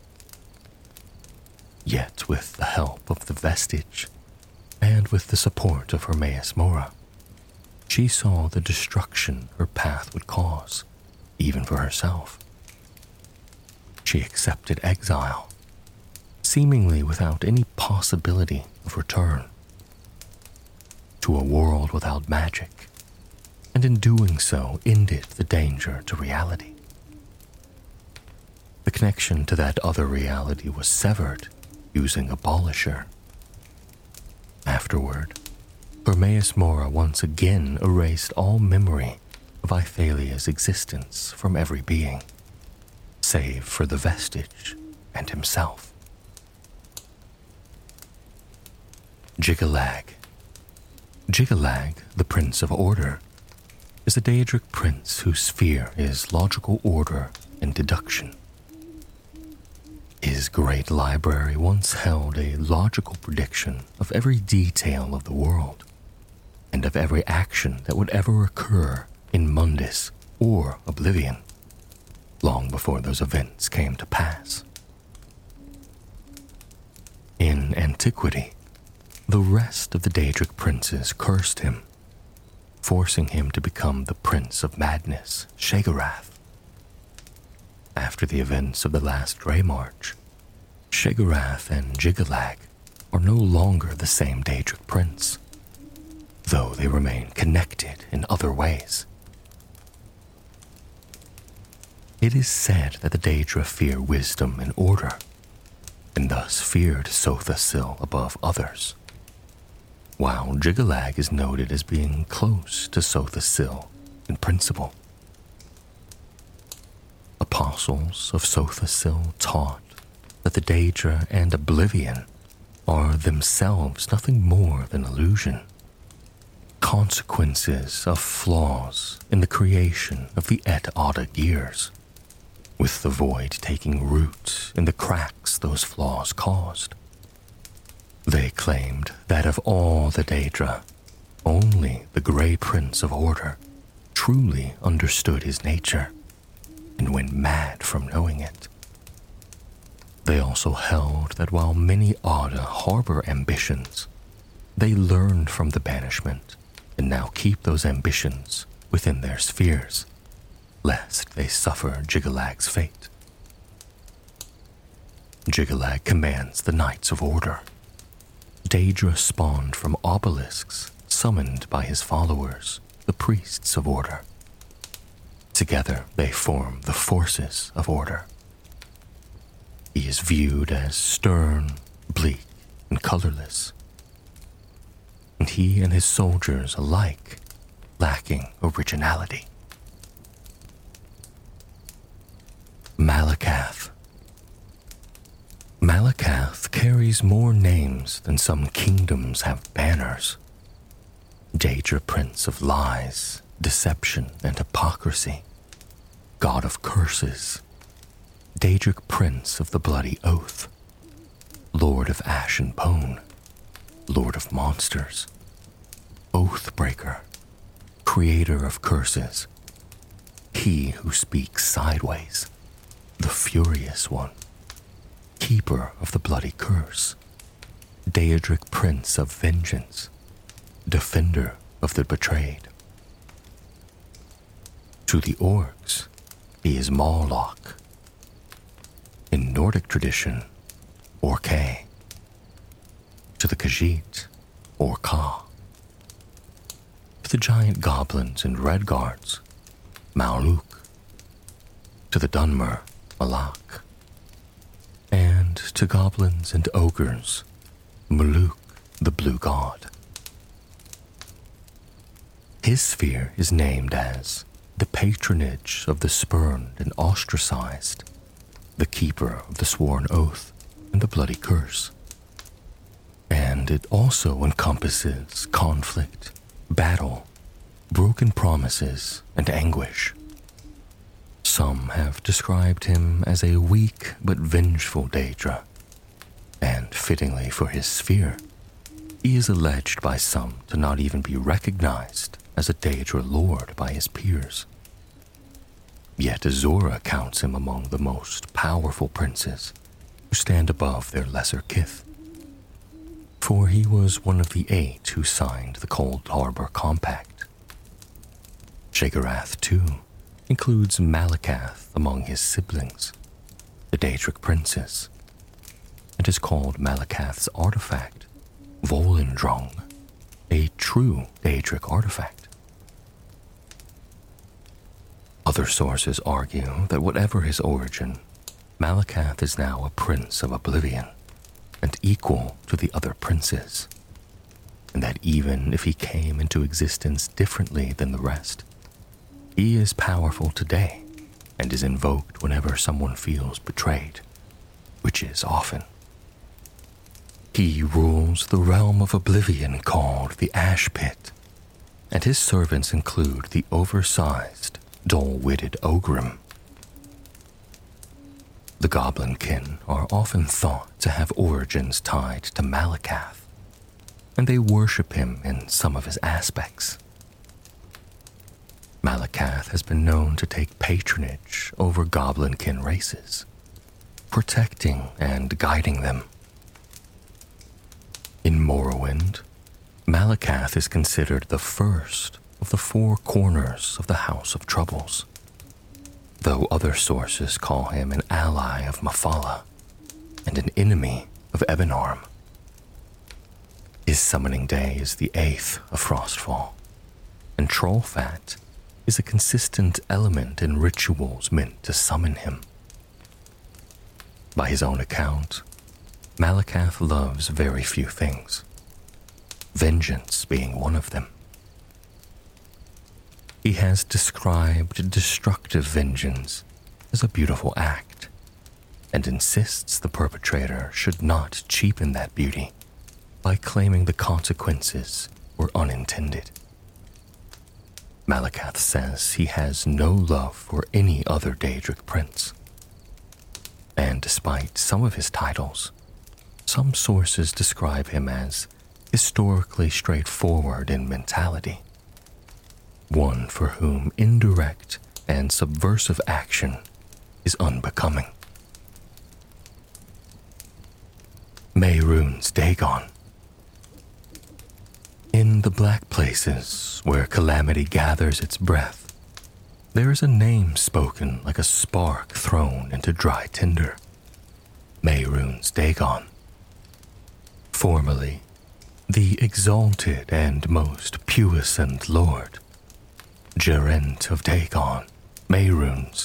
Yet with the help of the vestige, and with the support of Hermaeus Mora, she saw the destruction her path would cause, even for herself. She accepted exile, seemingly without any possibility of return, to a world without magic, and in doing so ended the danger to reality. The connection to that other reality was severed using Abolisher. Afterward, Hermaeus Mora once again erased all memory of Ithalia's existence from every being, save for the vestige and himself. Jyggalag. Jyggalag, the Prince of Order, is a Daedric prince whose sphere is logical order and deduction. His great library once held a logical prediction of every detail of the world, and of every action that would ever occur in Mundus or Oblivion, long before those events came to pass. In antiquity, the rest of the Daedric princes cursed him, forcing him to become the Prince of Madness, Sheogorath. After the events of the last Greymarch, Sheogorath and Jyggalag are no longer the same Daedric prince, though they remain connected in other ways. It is said that the Daedra fear wisdom and order, and thus feared Sothasil above others, while Jyggalag is noted as being close to Sothasil in principle. Apostles of Sothasil taught that the Daedra and Oblivion are themselves nothing more than illusion, consequences of flaws in the creation of the Et Ada gears, with the void taking root in the cracks those flaws caused. They claimed that of all the Daedra, only the Grey Prince of Order truly understood his nature and went mad from knowing it. They also held that while many Ada harbor ambitions, they learned from the banishment and now keep those ambitions within their spheres, lest they suffer Jyggalag's fate. Jyggalag commands the Knights of Order. Daedra spawned from obelisks summoned by his followers, the Priests of Order. Together they form the Forces of Order. He is viewed as stern, bleak, and colorless, and he and his soldiers alike lacking originality. Malakath. Malakath carries more names than some kingdoms have banners. Daedra Prince of Lies, Deception, and Hypocrisy, God of Curses, Daedric Prince of the Bloody Oath, Lord of Ash and Bone, Lord of Monsters, Oathbreaker, Creator of Curses, He who speaks sideways, the Furious One, Keeper of the Bloody Curse, Daedric Prince of Vengeance, Defender of the Betrayed. To the orcs, he is Mawlok. In Nordic tradition, Orkay. To the Khajiit, Orka. To the giant goblins and Redguards, Maluk. To the Dunmer, Malak. And to goblins and ogres, Maluk, the Blue God. His sphere is named as the patronage of the spurned and ostracized, the keeper of the sworn oath and the bloody curse. and it also encompasses conflict, battle, broken promises, and anguish. Some have described him as a weak but vengeful Daedra, and fittingly for his sphere, he is alleged by some to not even be recognized as a Daedra lord by his peers. Yet Azura counts him among the most powerful princes who stand above their lesser kith. For he was one of the 8 who signed the Cold Harbor Compact. Sheogorath, too, includes Malakath among his siblings, the Daedric princes, and is called Malakath's artifact, Volendrung, a true Daedric artifact. Other sources argue that whatever his origin, Malakath is now a prince of Oblivion and equal to the other princes, and that even if he came into existence differently than the rest, he is powerful today and is invoked whenever someone feels betrayed, which is often. He rules the realm of Oblivion called the Ash Pit, and his servants include the oversized, dull-witted Ogrim. The Goblinkin are often thought to have origins tied to Malakath, and they worship him in some of his aspects. Malakath has been known to take patronage over Goblinkin races, protecting and guiding them. In Morrowind, Malakath is considered the first of the 4 corners of the House of Troubles, though other sources call him an ally of Mephala and an enemy of Ebenarm. His summoning day is the 8th of Frostfall, and Trollfat is a consistent element in rituals meant to summon him. By his own account, Malakath loves very few things, vengeance being one of them. He has described destructive vengeance as a beautiful act, and insists the perpetrator should not cheapen that beauty by claiming the consequences were unintended. Malakath says he has no love for any other Daedric prince, and despite some of his titles, some sources describe him as historically straightforward in mentality, one for whom indirect and subversive action is unbecoming. Mehrunes Dagon. In the black places where calamity gathers its breath, there is a name spoken like a spark thrown into dry tinder: Mehrunes Dagon. Formerly, the exalted and most puissant lord, Geraint of Dagon, Mehrunes.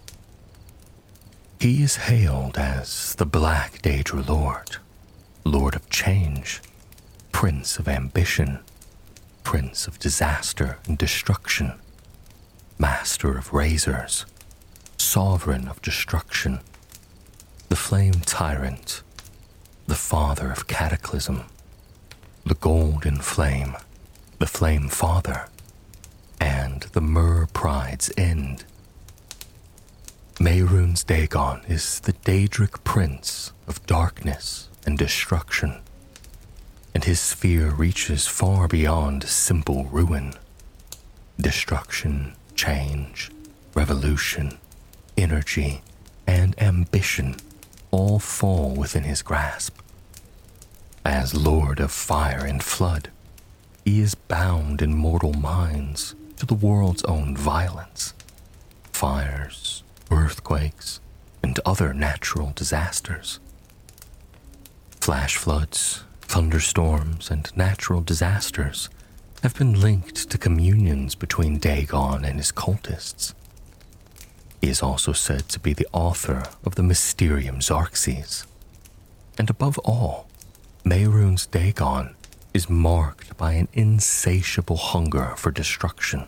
He is hailed as the Black Daedra Lord, Lord of Change, Prince of Ambition, Prince of Disaster and Destruction, Master of Razors, Sovereign of Destruction, the Flame Tyrant, the Father of Cataclysm, the Golden Flame, the Flame Father, and the Myr Pride's End. Mehrunes Dagon is the Daedric Prince of Darkness and Destruction, and his sphere reaches far beyond simple ruin. Destruction, change, revolution, energy, and ambition all fall within his grasp. As Lord of Fire and Flood, he is bound in mortal minds to the world's own violence, fires, earthquakes, and other natural disasters. Flash floods, thunderstorms, and natural disasters have been linked to communions between Dagon and his cultists. He is also said to be the author of the Mysterium Xarxes. And above all, Mehrunes Dagon is marked by an insatiable hunger for destruction.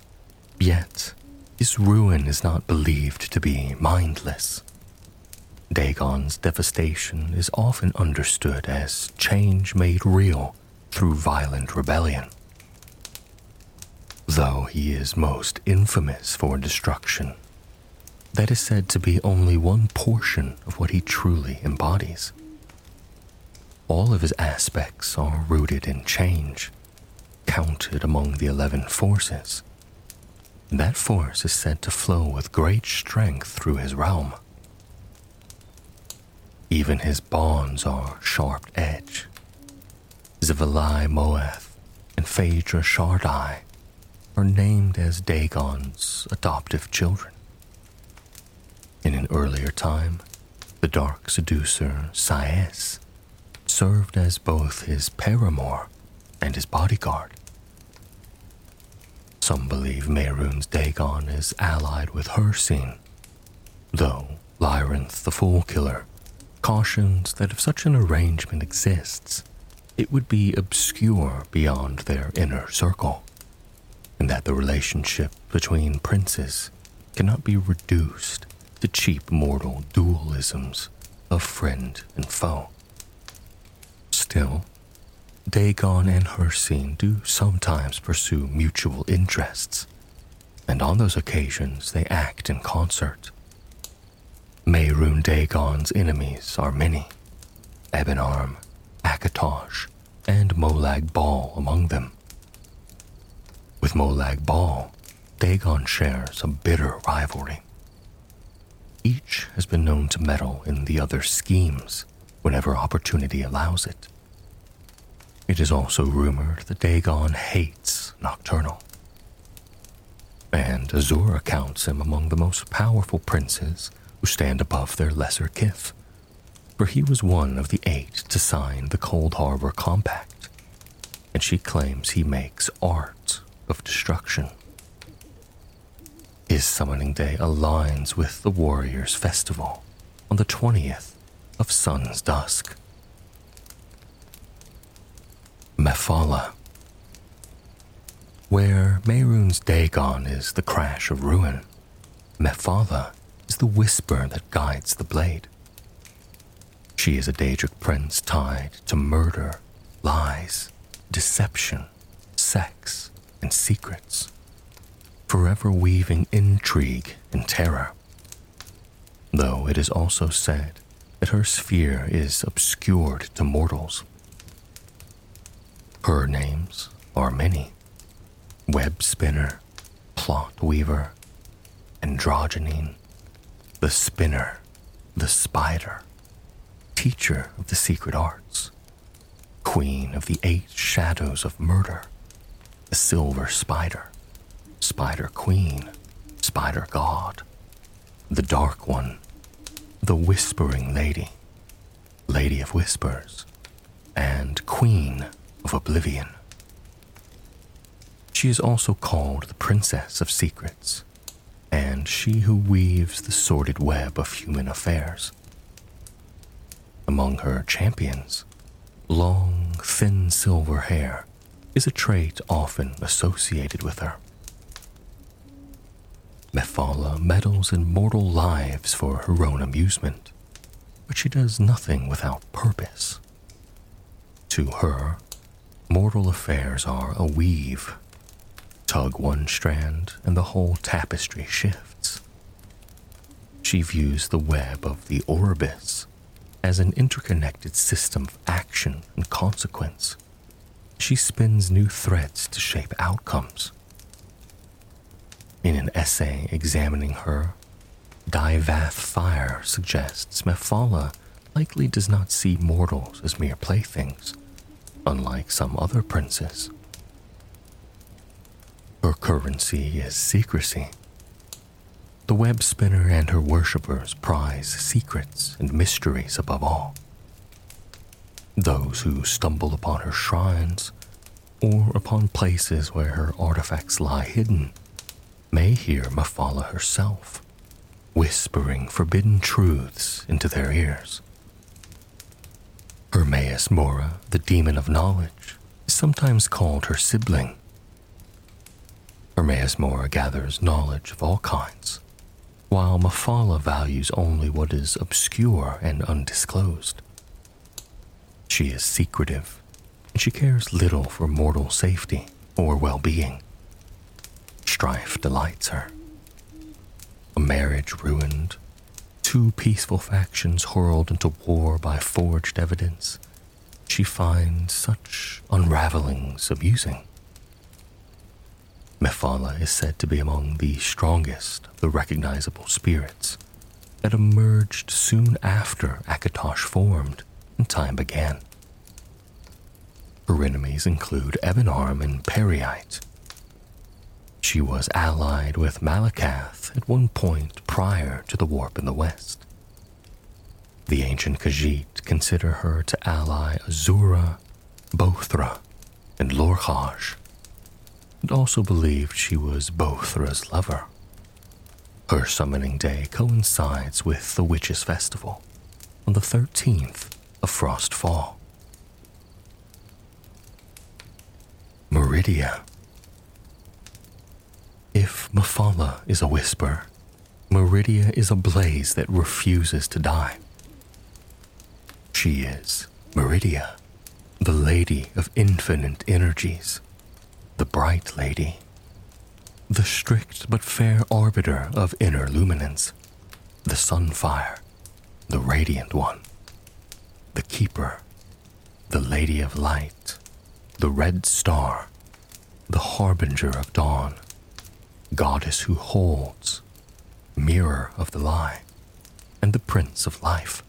Yet, his ruin is not believed to be mindless. Dagon's devastation is often understood as change made real through violent rebellion. Though he is most infamous for destruction, that is said to be only one portion of what he truly embodies. All of his aspects are rooted in change, counted among the 11 forces. That force is said to flow with great strength through his realm. Even his bonds are sharp edge. Zivalai Moeth and Phaedra Shardai are named as Dagon's adoptive children. In an earlier time, the dark seducer Sais served as both his paramour and his bodyguard. Some believe Mehrunes Dagon is allied with Hircine, though Lyrinth the Fool Killer cautions that if such an arrangement exists, it would be obscure beyond their inner circle, and that the relationship between princes cannot be reduced to cheap mortal dualisms of friend and foe. Still, Dagon and Hircine do sometimes pursue mutual interests, and on those occasions they act in concert. Mehrunes Dagon's enemies are many, Ebenarm, Akatosh, and Molag Bal among them. With Molag Bal, Dagon shares a bitter rivalry. Each has been known to meddle in the other's schemes whenever opportunity allows it. It is also rumored that Dagon hates Nocturnal, and Azura counts him among the most powerful princes who stand above their lesser kith, for he was one of the 8 to sign the Cold Harbor Compact, and she claims he makes art of destruction. His summoning day aligns with the Warriors' Festival on the 20th of Sun's Dusk. Mephala. Where Mehrunes Dagon is the crash of ruin, Mephala is the whisper that guides the blade. She is a Daedric prince tied to murder, lies, deception, sex, and secrets, forever weaving intrigue and terror. Though it is also said that her sphere is obscured to mortals. Her names are many: web spinner, plot weaver, androgynine, the spinner, the spider, teacher of the secret arts, queen of the 8 shadows of murder, the silver spider, spider queen, spider god, the dark one, the whispering lady, lady of whispers, and queen of oblivion. She is also called the Princess of Secrets, and she who weaves the sordid web of human affairs. Among her champions, long, thin silver hair is a trait often associated with her. Mephala meddles in mortal lives for her own amusement, but she does nothing without purpose. To her, mortal affairs are a weave. Tug one strand and the whole tapestry shifts. She views the web of the Orbis as an interconnected system of action and consequence. She spins new threads to shape outcomes. In an essay examining her, Divath Fire suggests Mephala likely does not see mortals as mere playthings, unlike some other princes. Her currency is secrecy. The web spinner and her worshippers prize secrets and mysteries above all. Those who stumble upon her shrines, or upon places where her artifacts lie hidden, may hear Mephala herself, whispering forbidden truths into their ears. Hermaeus Mora, the demon of knowledge, is sometimes called her sibling. Hermaeus Mora gathers knowledge of all kinds, while Mephala values only what is obscure and undisclosed. She is secretive, and she cares little for mortal safety or well-being. Strife delights her. A marriage ruined, two peaceful factions hurled into war by forged evidence, she finds such unravelings amusing. Mephala is said to be among the strongest of the recognizable spirits that emerged soon after Akatosh formed and time began. Her enemies include Ebonarm and Periite. She was allied with Malakath at one point prior to the warp in the west. The ancient Khajiit consider her to ally Azura, Bothra, and Lorkhaj, and also believed she was Bothra's lover. Her summoning day coincides with the Witches' Festival on the 13th of Frost Fall. Meridia. If Mephala is a whisper, Meridia is a blaze that refuses to die. She is Meridia, the Lady of Infinite Energies, the Bright Lady, the strict but fair arbiter of inner luminance, the Sunfire, the Radiant One, the Keeper, the Lady of Light, the Red Star, the Harbinger of Dawn, Goddess who holds, Mirror of the Lie, and the Prince of Life.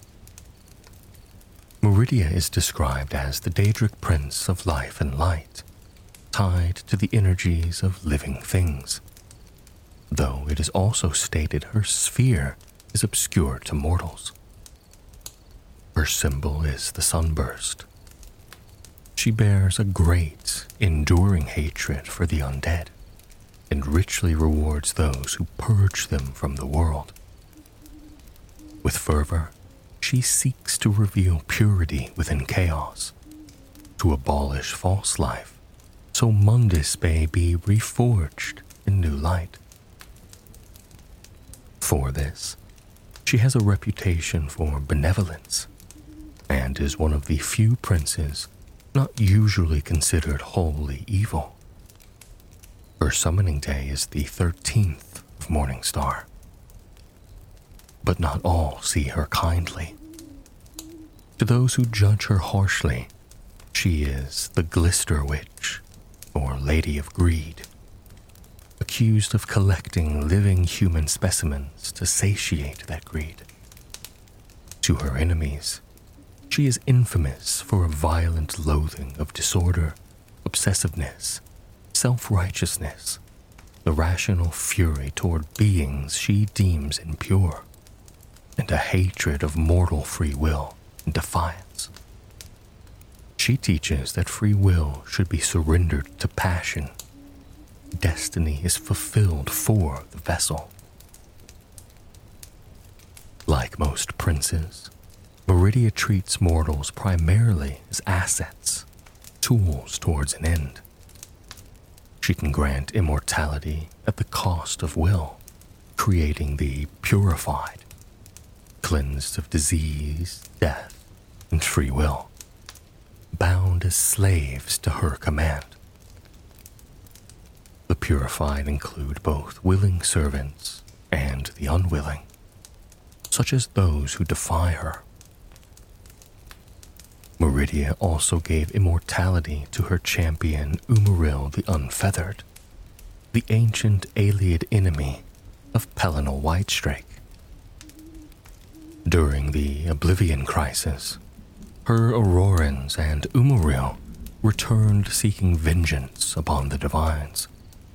Meridia is described as the Daedric Prince of Life and Light, tied to the energies of living things, though it is also stated her sphere is obscure to mortals. Her symbol is the sunburst. She bears a great, enduring hatred for the undead, and richly rewards those who purge them from the world. With fervor, she seeks to reveal purity within chaos, to abolish false life, so Mundus may be reforged in new light. For this, she has a reputation for benevolence, and is one of the few princes not usually considered wholly evil. Her summoning day is the 13th of Morningstar. But not all see her kindly. To those who judge her harshly, she is the Glister Witch, or Lady of Greed, accused of collecting living human specimens to satiate that greed. To her enemies, she is infamous for a violent loathing of disorder, obsessiveness, self-righteousness, irrational fury toward beings she deems impure, and a hatred of mortal free will and defiance. She teaches that free will should be surrendered to passion. Destiny is fulfilled for the vessel. Like most princes, Meridia treats mortals primarily as assets, tools towards an end. She can grant immortality at the cost of will, creating the purified, cleansed of disease, death, and free will, bound as slaves to her command. The purified include both willing servants and the unwilling, such as those who defy her. Meridia also gave immortality to her champion Umaril the Unfeathered, the ancient Ayleid enemy of Pelinal Whitestrake. During the Oblivion Crisis, her Aurorans and Umaril returned seeking vengeance upon the Divines.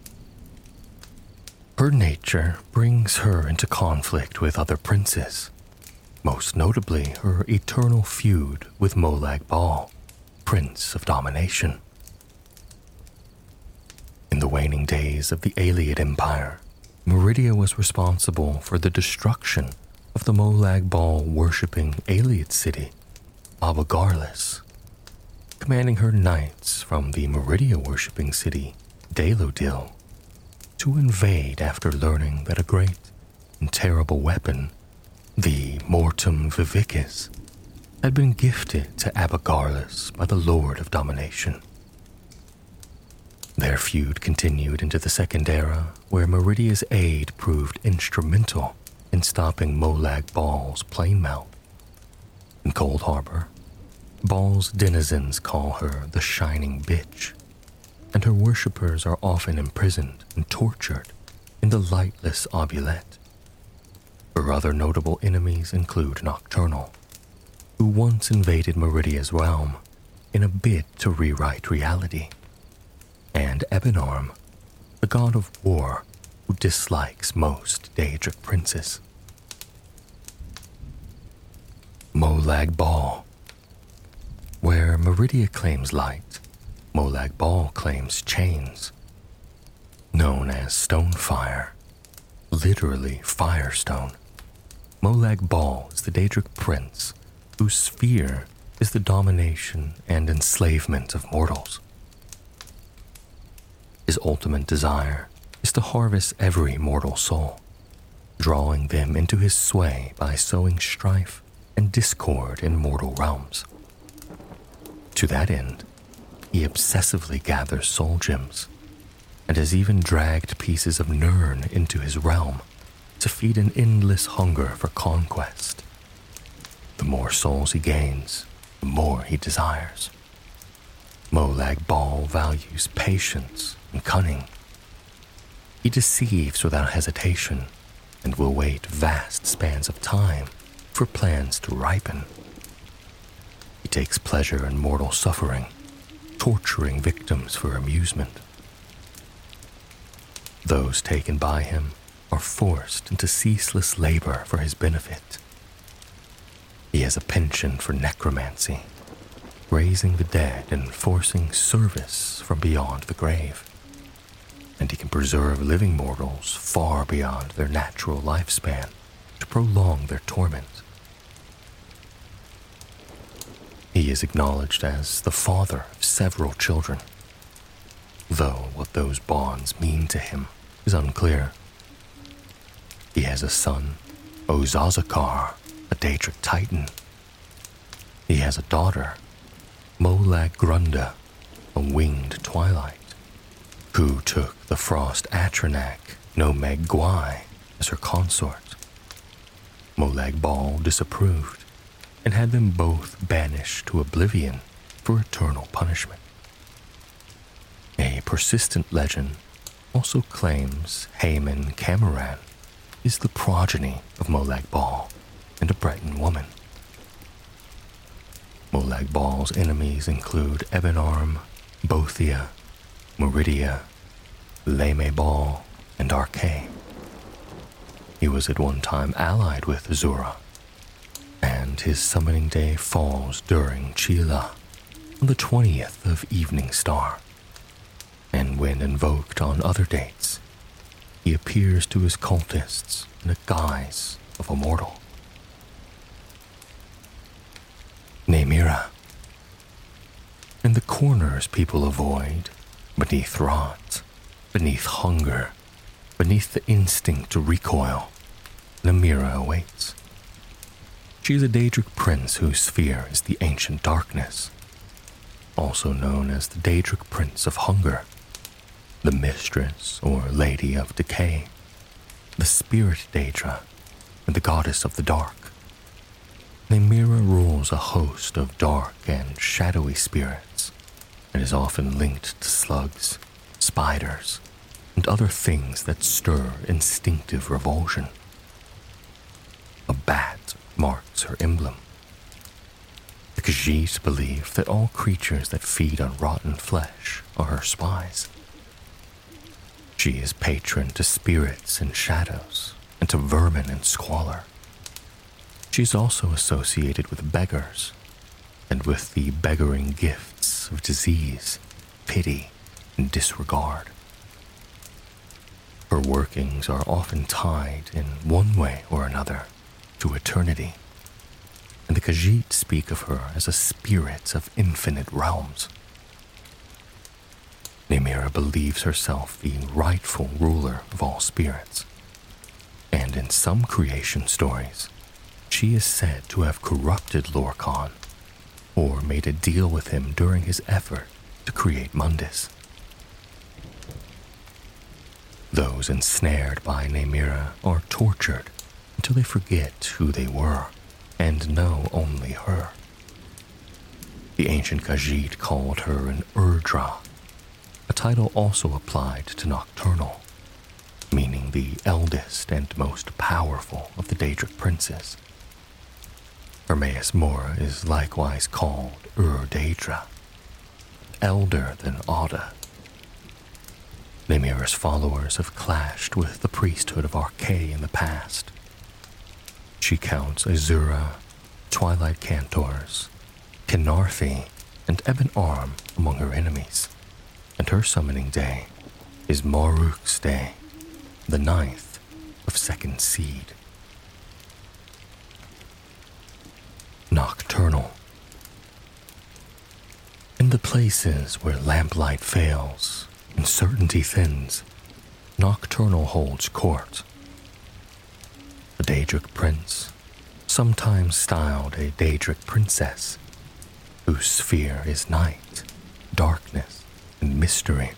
Her nature brings her into conflict with other princes, most notably her eternal feud with Molag Bal, Prince of Domination. In the waning days of the Ayleid Empire, Meridia was responsible for the destruction of the Molag Bal-worshipping Ayleid city, Abagarlis, commanding her knights from the Meridia-worshipping city, Daelodil, to invade after learning that a great and terrible weapon, the Mortum Vivicis, had been gifted to Abigarlus by the Lord of Domination. Their feud continued into the Second Era, where Meridia's aid proved instrumental in stopping Molag Bal's plane mount. In Cold Harbor, Bal's denizens call her the Shining Bitch, and her worshippers are often imprisoned and tortured in the lightless Obulette. Her other notable enemies include Nocturnal, who once invaded Meridia's realm in a bid to rewrite reality, and Ebenarm, the god of war who dislikes most Daedric princes. Molag Bal. Where Meridia claims light, Molag Bal claims chains. Known as Stonefire, literally firestone, Molag Bal is the Daedric prince whose sphere is the domination and enslavement of mortals. His ultimate desire is to harvest every mortal soul, drawing them into his sway by sowing strife and discord in mortal realms. To that end, he obsessively gathers soul gems, and has even dragged pieces of Nirn into his realm to feed an endless hunger for conquest. The more souls he gains, the more he desires. Molag Bal values patience and cunning. He deceives without hesitation and will wait vast spans of time for plans to ripen. He takes pleasure in mortal suffering, torturing victims for amusement. Those taken by him are forced into ceaseless labor for his benefit. He has a penchant for necromancy, raising the dead and forcing service from beyond the grave. And he can preserve living mortals far beyond their natural lifespan to prolong their torment. He is acknowledged as the father of several children, though what those bonds mean to him is unclear. He has a son, Ozazakar, a Daedric Titan. He has a daughter, Molag Grunda, a winged twilight, who took the Frost Atronach Nomeg Gwai as her consort. Molag Bal disapproved and had them both banished to oblivion for eternal punishment. A persistent legend also claims Haemon Cameron is the progeny of Molag Bal and a Breton woman. Molag Bal's enemies include Ebenarm, Bothia, Meridia, Leme Bal, and Arkay. He was at one time allied with Azura, and his summoning day falls during Chila on the 20th of Evening Star, and when invoked on other dates, he appears to his cultists in the guise of a mortal. Nemira. In the corners people avoid, beneath rot, beneath hunger, beneath the instinct to recoil, Nemira awaits. She is a Daedric prince whose sphere is the ancient darkness, also known as the Daedric Prince of Hunger, the Mistress or Lady of Decay, the Spirit Daedra, and the Goddess of the Dark. Nemira rules a host of dark and shadowy spirits, and is often linked to slugs, spiders, and other things that stir instinctive revulsion. A bat marks her emblem. The Khajiit believe that all creatures that feed on rotten flesh are her spies. She is patron to spirits and shadows, and to vermin and squalor. She is also associated with beggars, and with the beggaring gifts of disease, pity, and disregard. Her workings are often tied, in one way or another, to eternity, and the Khajiit speak of her as a spirit of infinite realms. Nemira believes herself the rightful ruler of all spirits, and in some creation stories, she is said to have corrupted Lorkhan or made a deal with him during his effort to create Mundus. Those ensnared by Nemira are tortured until they forget who they were and know only her. The ancient Khajiit called her an Urdra, a title also applied to Nocturnal, meaning the eldest and most powerful of the Daedric princes. Hermaeus Mora is likewise called Ur-Daedra, elder than Ada. Nemira's followers have clashed with the priesthood of Arkay in the past. She counts Azura, Twilight Cantors, Kenarthi, and Ebon Arm among her enemies, and her summoning day is Maruk's Day, the 9th of Second Seed. Nocturnal. In the places where lamplight fails and certainty thins, Nocturnal holds court. The Daedric prince, sometimes styled a Daedric princess, whose sphere is night, darkness, and mystery.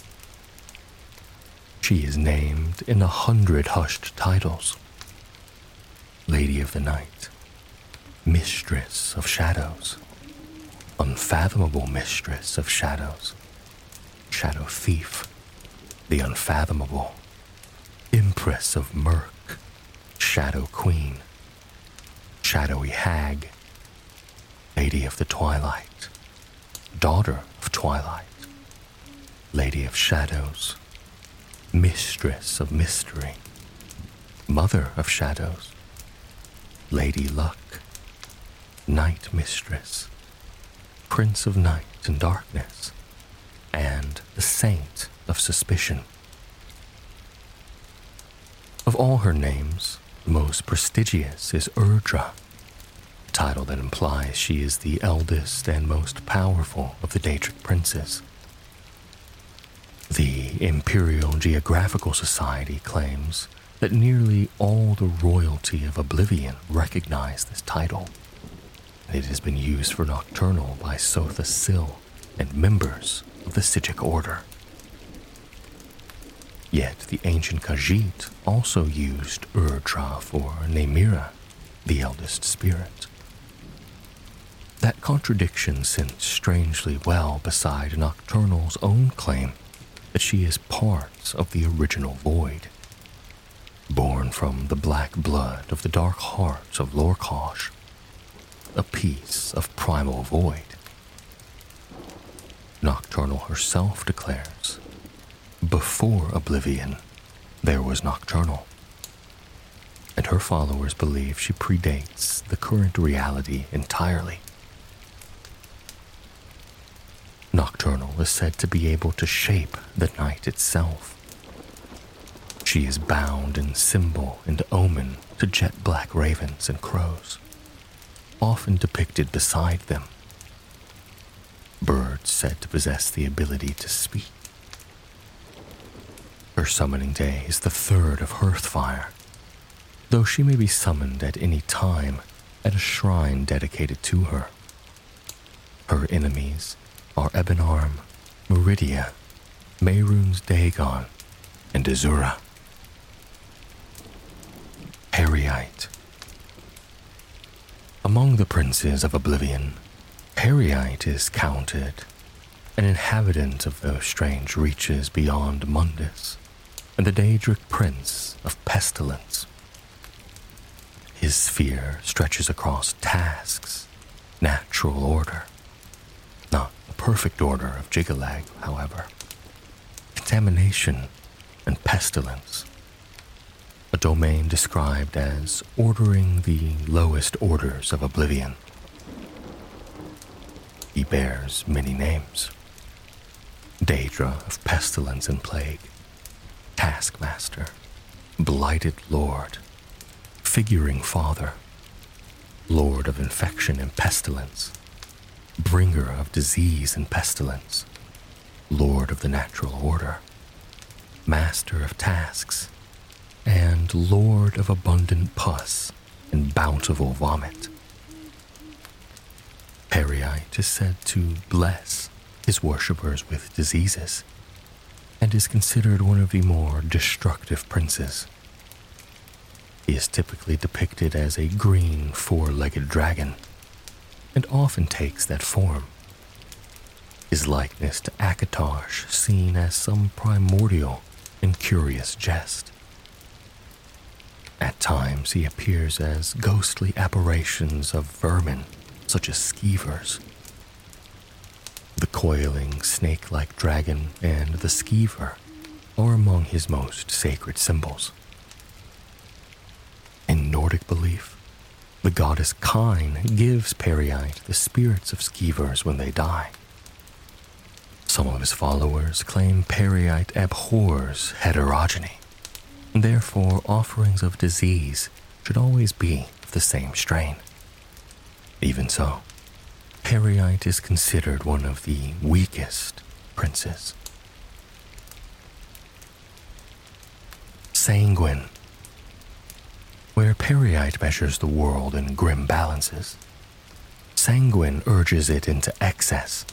She is named in 100 hushed titles: Lady of the Night, Mistress of Shadows, Unfathomable Mistress of Shadows, Shadow Thief, the Unfathomable, Empress of Murk, Shadow Queen, Shadowy Hag, Lady of the Twilight, Daughter of Twilight, Lady of Shadows, Mistress of Mystery, Mother of Shadows, Lady Luck, Night Mistress, Prince of Night and Darkness, and the Saint of Suspicion. Of all her names, the most prestigious is Urdra, a title that implies she is the eldest and most powerful of the Daedric princes. The Imperial Geographical Society claims that nearly all the royalty of Oblivion recognize this title. It has been used for Nocturnal by Sotha Sil and members of the Psijic Order. Yet the ancient Khajiit also used Urdra for Nemira, the eldest spirit. That contradiction sits strangely well beside Nocturnal's own claim that she is part of the original void, born from the black blood of the dark heart of Lorkhosh, a piece of primal void. Nocturnal herself declares, before Oblivion, there was Nocturnal, and her followers believe she predates the current reality entirely. Nocturnal is said to be able to shape the night itself. She is bound in symbol and omen to jet-black ravens and crows, often depicted beside them. Birds said to possess the ability to speak. Her summoning day is the 3rd of Hearthfire, though she may be summoned at any time at a shrine dedicated to her. Her enemies are Ebon Arm, Meridia, Mehrunes Dagon, and Azura. Harryite. Among the princes of Oblivion, Harryite is counted an inhabitant of those strange reaches beyond Mundus, and the Daedric prince of Pestilence. His sphere stretches across tasks, natural order, not the perfect order of Jyggalag, however, contamination and pestilence, a domain described as ordering the lowest orders of Oblivion. He bears many names: Daedra of Pestilence and Plague, Taskmaster, Blighted Lord, Figuring Father, Lord of Infection and Pestilence, Bringer of Disease and Pestilence, Lord of the Natural Order, Master of Tasks, and lord of abundant pus and bountiful vomit. Periite is said to bless his worshippers with diseases, and is considered one of the more destructive princes. He is typically depicted as a green four-legged dragon, and often takes that form. His likeness to Akatosh seen as some primordial and curious jest. At times he appears as ghostly apparitions of vermin such as skeevers. The coiling snake-like dragon and the skeever are among his most sacred symbols. In Nordic belief, the goddess Kine gives Periite the spirits of skeevers when they die. Some of his followers claim Periite abhors heterogeny, and therefore offerings of disease should always be of the same strain. Even so, Periite is considered one of the weakest princes. Sanguine. Where Periite measures the world in grim balances, Sanguine urges it into excess.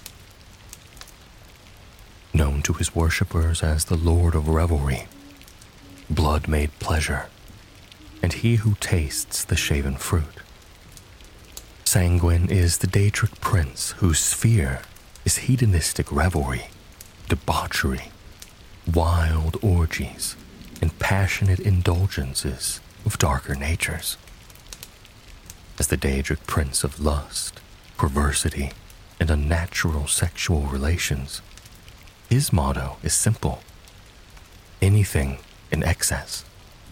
Known to his worshippers as the Lord of Revelry, blood made pleasure, and he who tastes the shaven fruit. Sanguine is the Daedric prince whose sphere is hedonistic revelry, debauchery, wild orgies, and passionate indulgences of darker natures. As the Daedric prince of lust, perversity, and unnatural sexual relations, his motto is simple: anything in excess.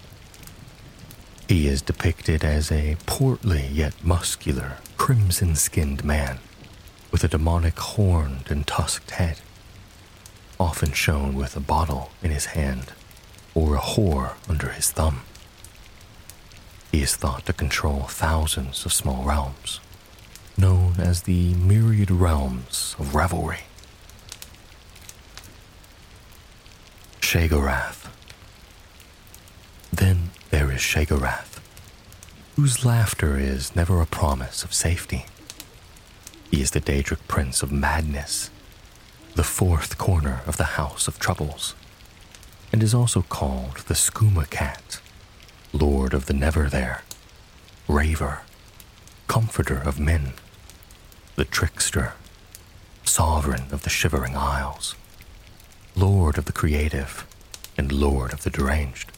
He is depicted as a portly yet muscular, crimson-skinned man with a demonic horned and tusked head, often shown with a bottle in his hand or a whore under his thumb. He is thought to control thousands of small realms, known as the myriad realms of revelry. Sheogorath. Then there is Sheogorath, whose laughter is never a promise of safety. He is the Daedric prince of madness, the fourth corner of the House of Troubles, and is also called the Skooma Cat, Lord of the Never There, Raver, Comforter of Men, the Trickster, Sovereign of the Shivering Isles, Lord of the Creative, and Lord of the Deranged.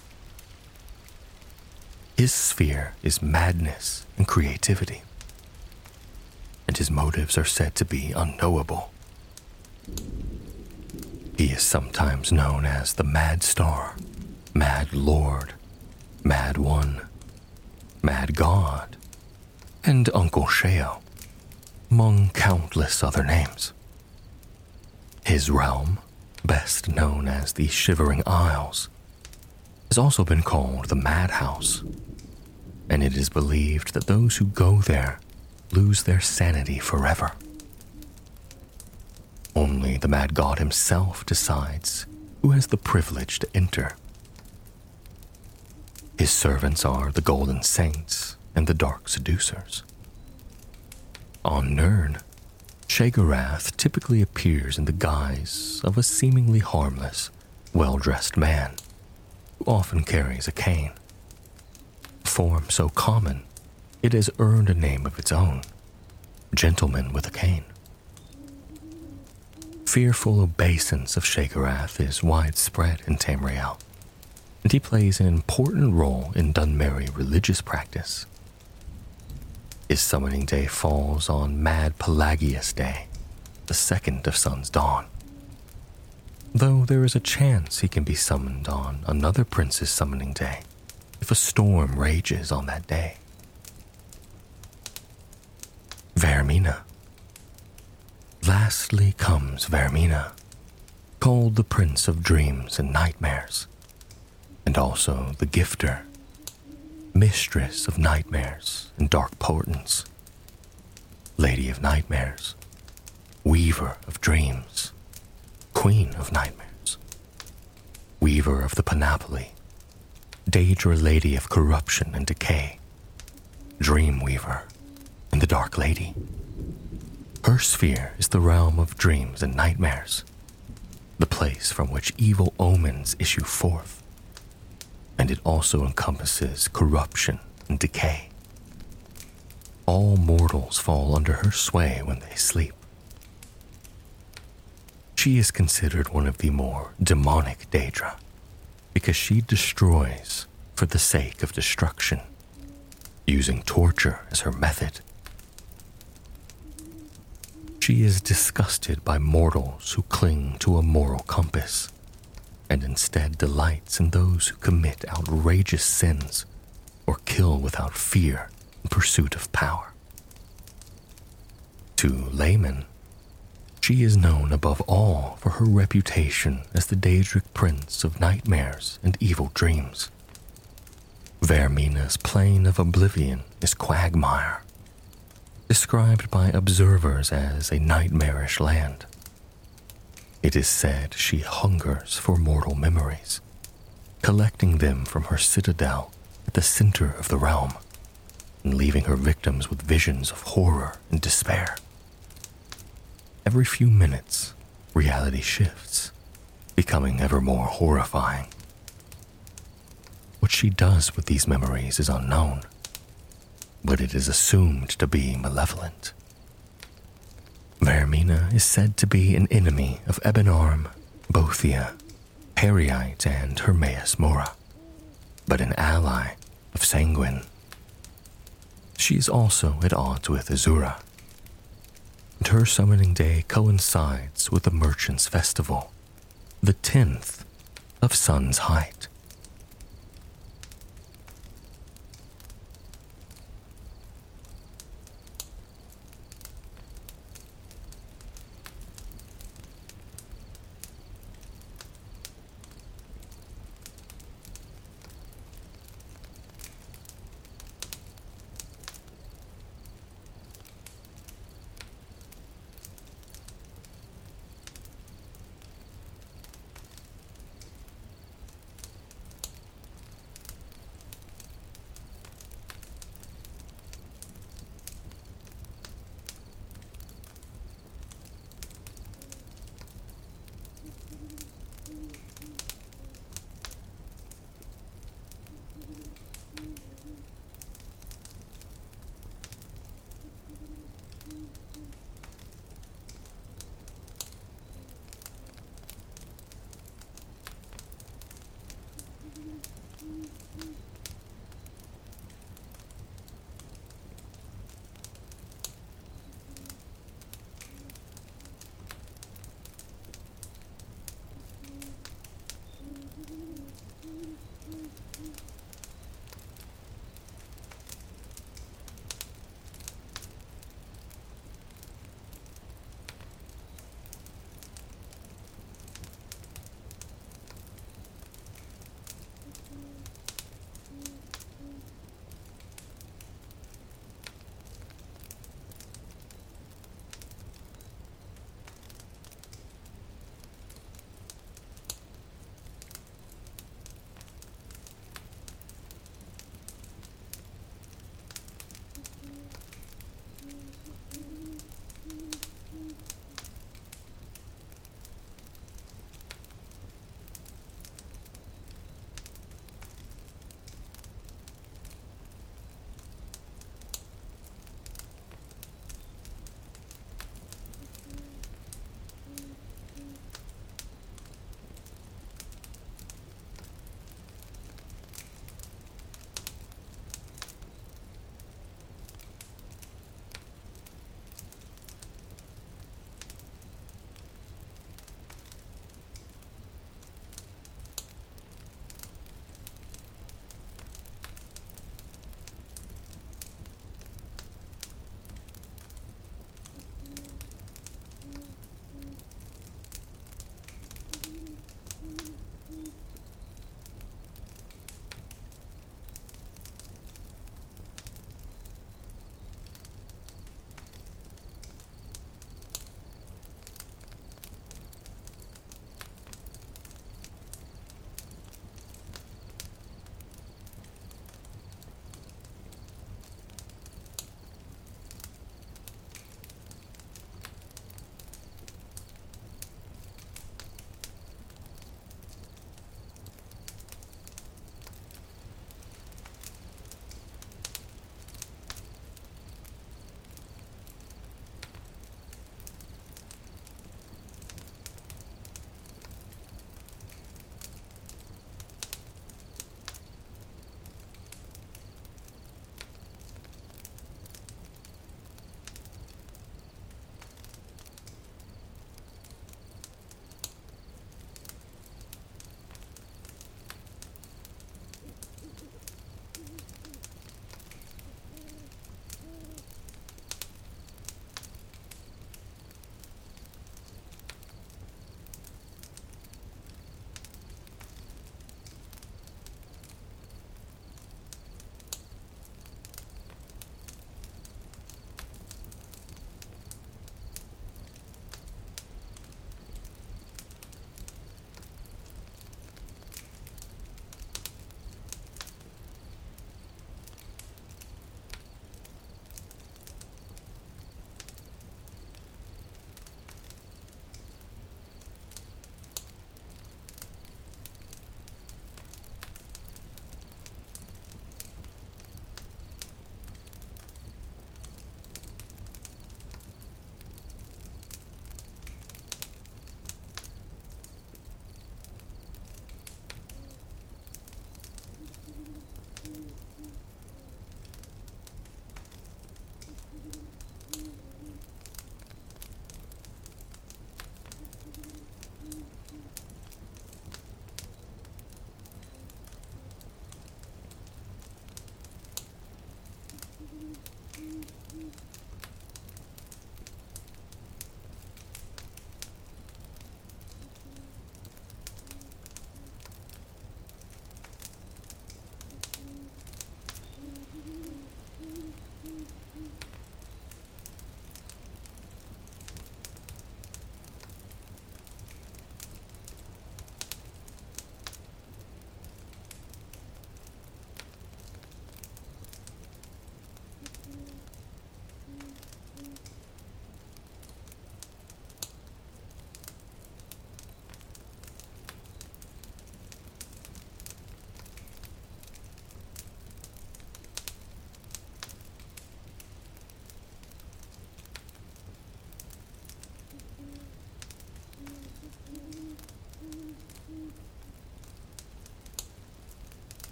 His sphere is madness and creativity, and his motives are said to be unknowable. He is sometimes known as the Mad Star, Mad Lord, Mad One, Mad God, and Uncle Sheo, among countless other names. His realm, best known as the Shivering Isles, has also been called the Madhouse, and it is believed that those who go there lose their sanity forever. Only the Mad God himself decides who has the privilege to enter. His servants are the Golden Saints and the Dark Seducers. On Nirn, Sheogorath typically appears in the guise of a seemingly harmless, well-dressed man who often carries a cane. A form so common, it has earned a name of its own: Gentleman with a Cane. Fearful obeisance of Sheogorath is widespread in Tamriel, and he plays an important role in Dunmeri religious practice. His summoning day falls on Mad Pelagius Day, the second of Sun's dawn, though there is a chance he can be summoned on another prince's summoning day if a storm rages on that day. Vermina. Lastly comes Vermina, called the Prince of Dreams and Nightmares, and also the Gifter, Mistress of Nightmares and Dark Portents, Lady of Nightmares, Weaver of Dreams, Queen of Nightmares, Weaver of the Panoply, Daedra, Lady of Corruption and Decay, Dreamweaver, and the Dark Lady. Her sphere is the realm of dreams and nightmares, the place from which evil omens issue forth, and it also encompasses corruption and decay. All mortals fall under her sway when they sleep. She is considered one of the more demonic Daedra because she destroys for the sake of destruction, using torture as her method. She is disgusted by mortals who cling to a moral compass and instead delights in those who commit outrageous sins or kill without fear in pursuit of power. To laymen, she is known above all for her reputation as the Daedric Prince of nightmares and evil dreams. Vermina's plane of oblivion is Quagmire, described by observers as a nightmarish land. It is said she hungers for mortal memories, collecting them from her citadel at the center of the realm, and leaving her victims with visions of horror and despair. Every few minutes, reality shifts, becoming ever more horrifying. What she does with these memories is unknown, but it is assumed to be malevolent. Vermina is said to be an enemy of Ebenarm, Bothia, Periite, and Hermaeus Mora, but an ally of Sanguine. She is also at odds with Azura, and her summoning day coincides with the Merchants' Festival, the 10th of Sun's Height.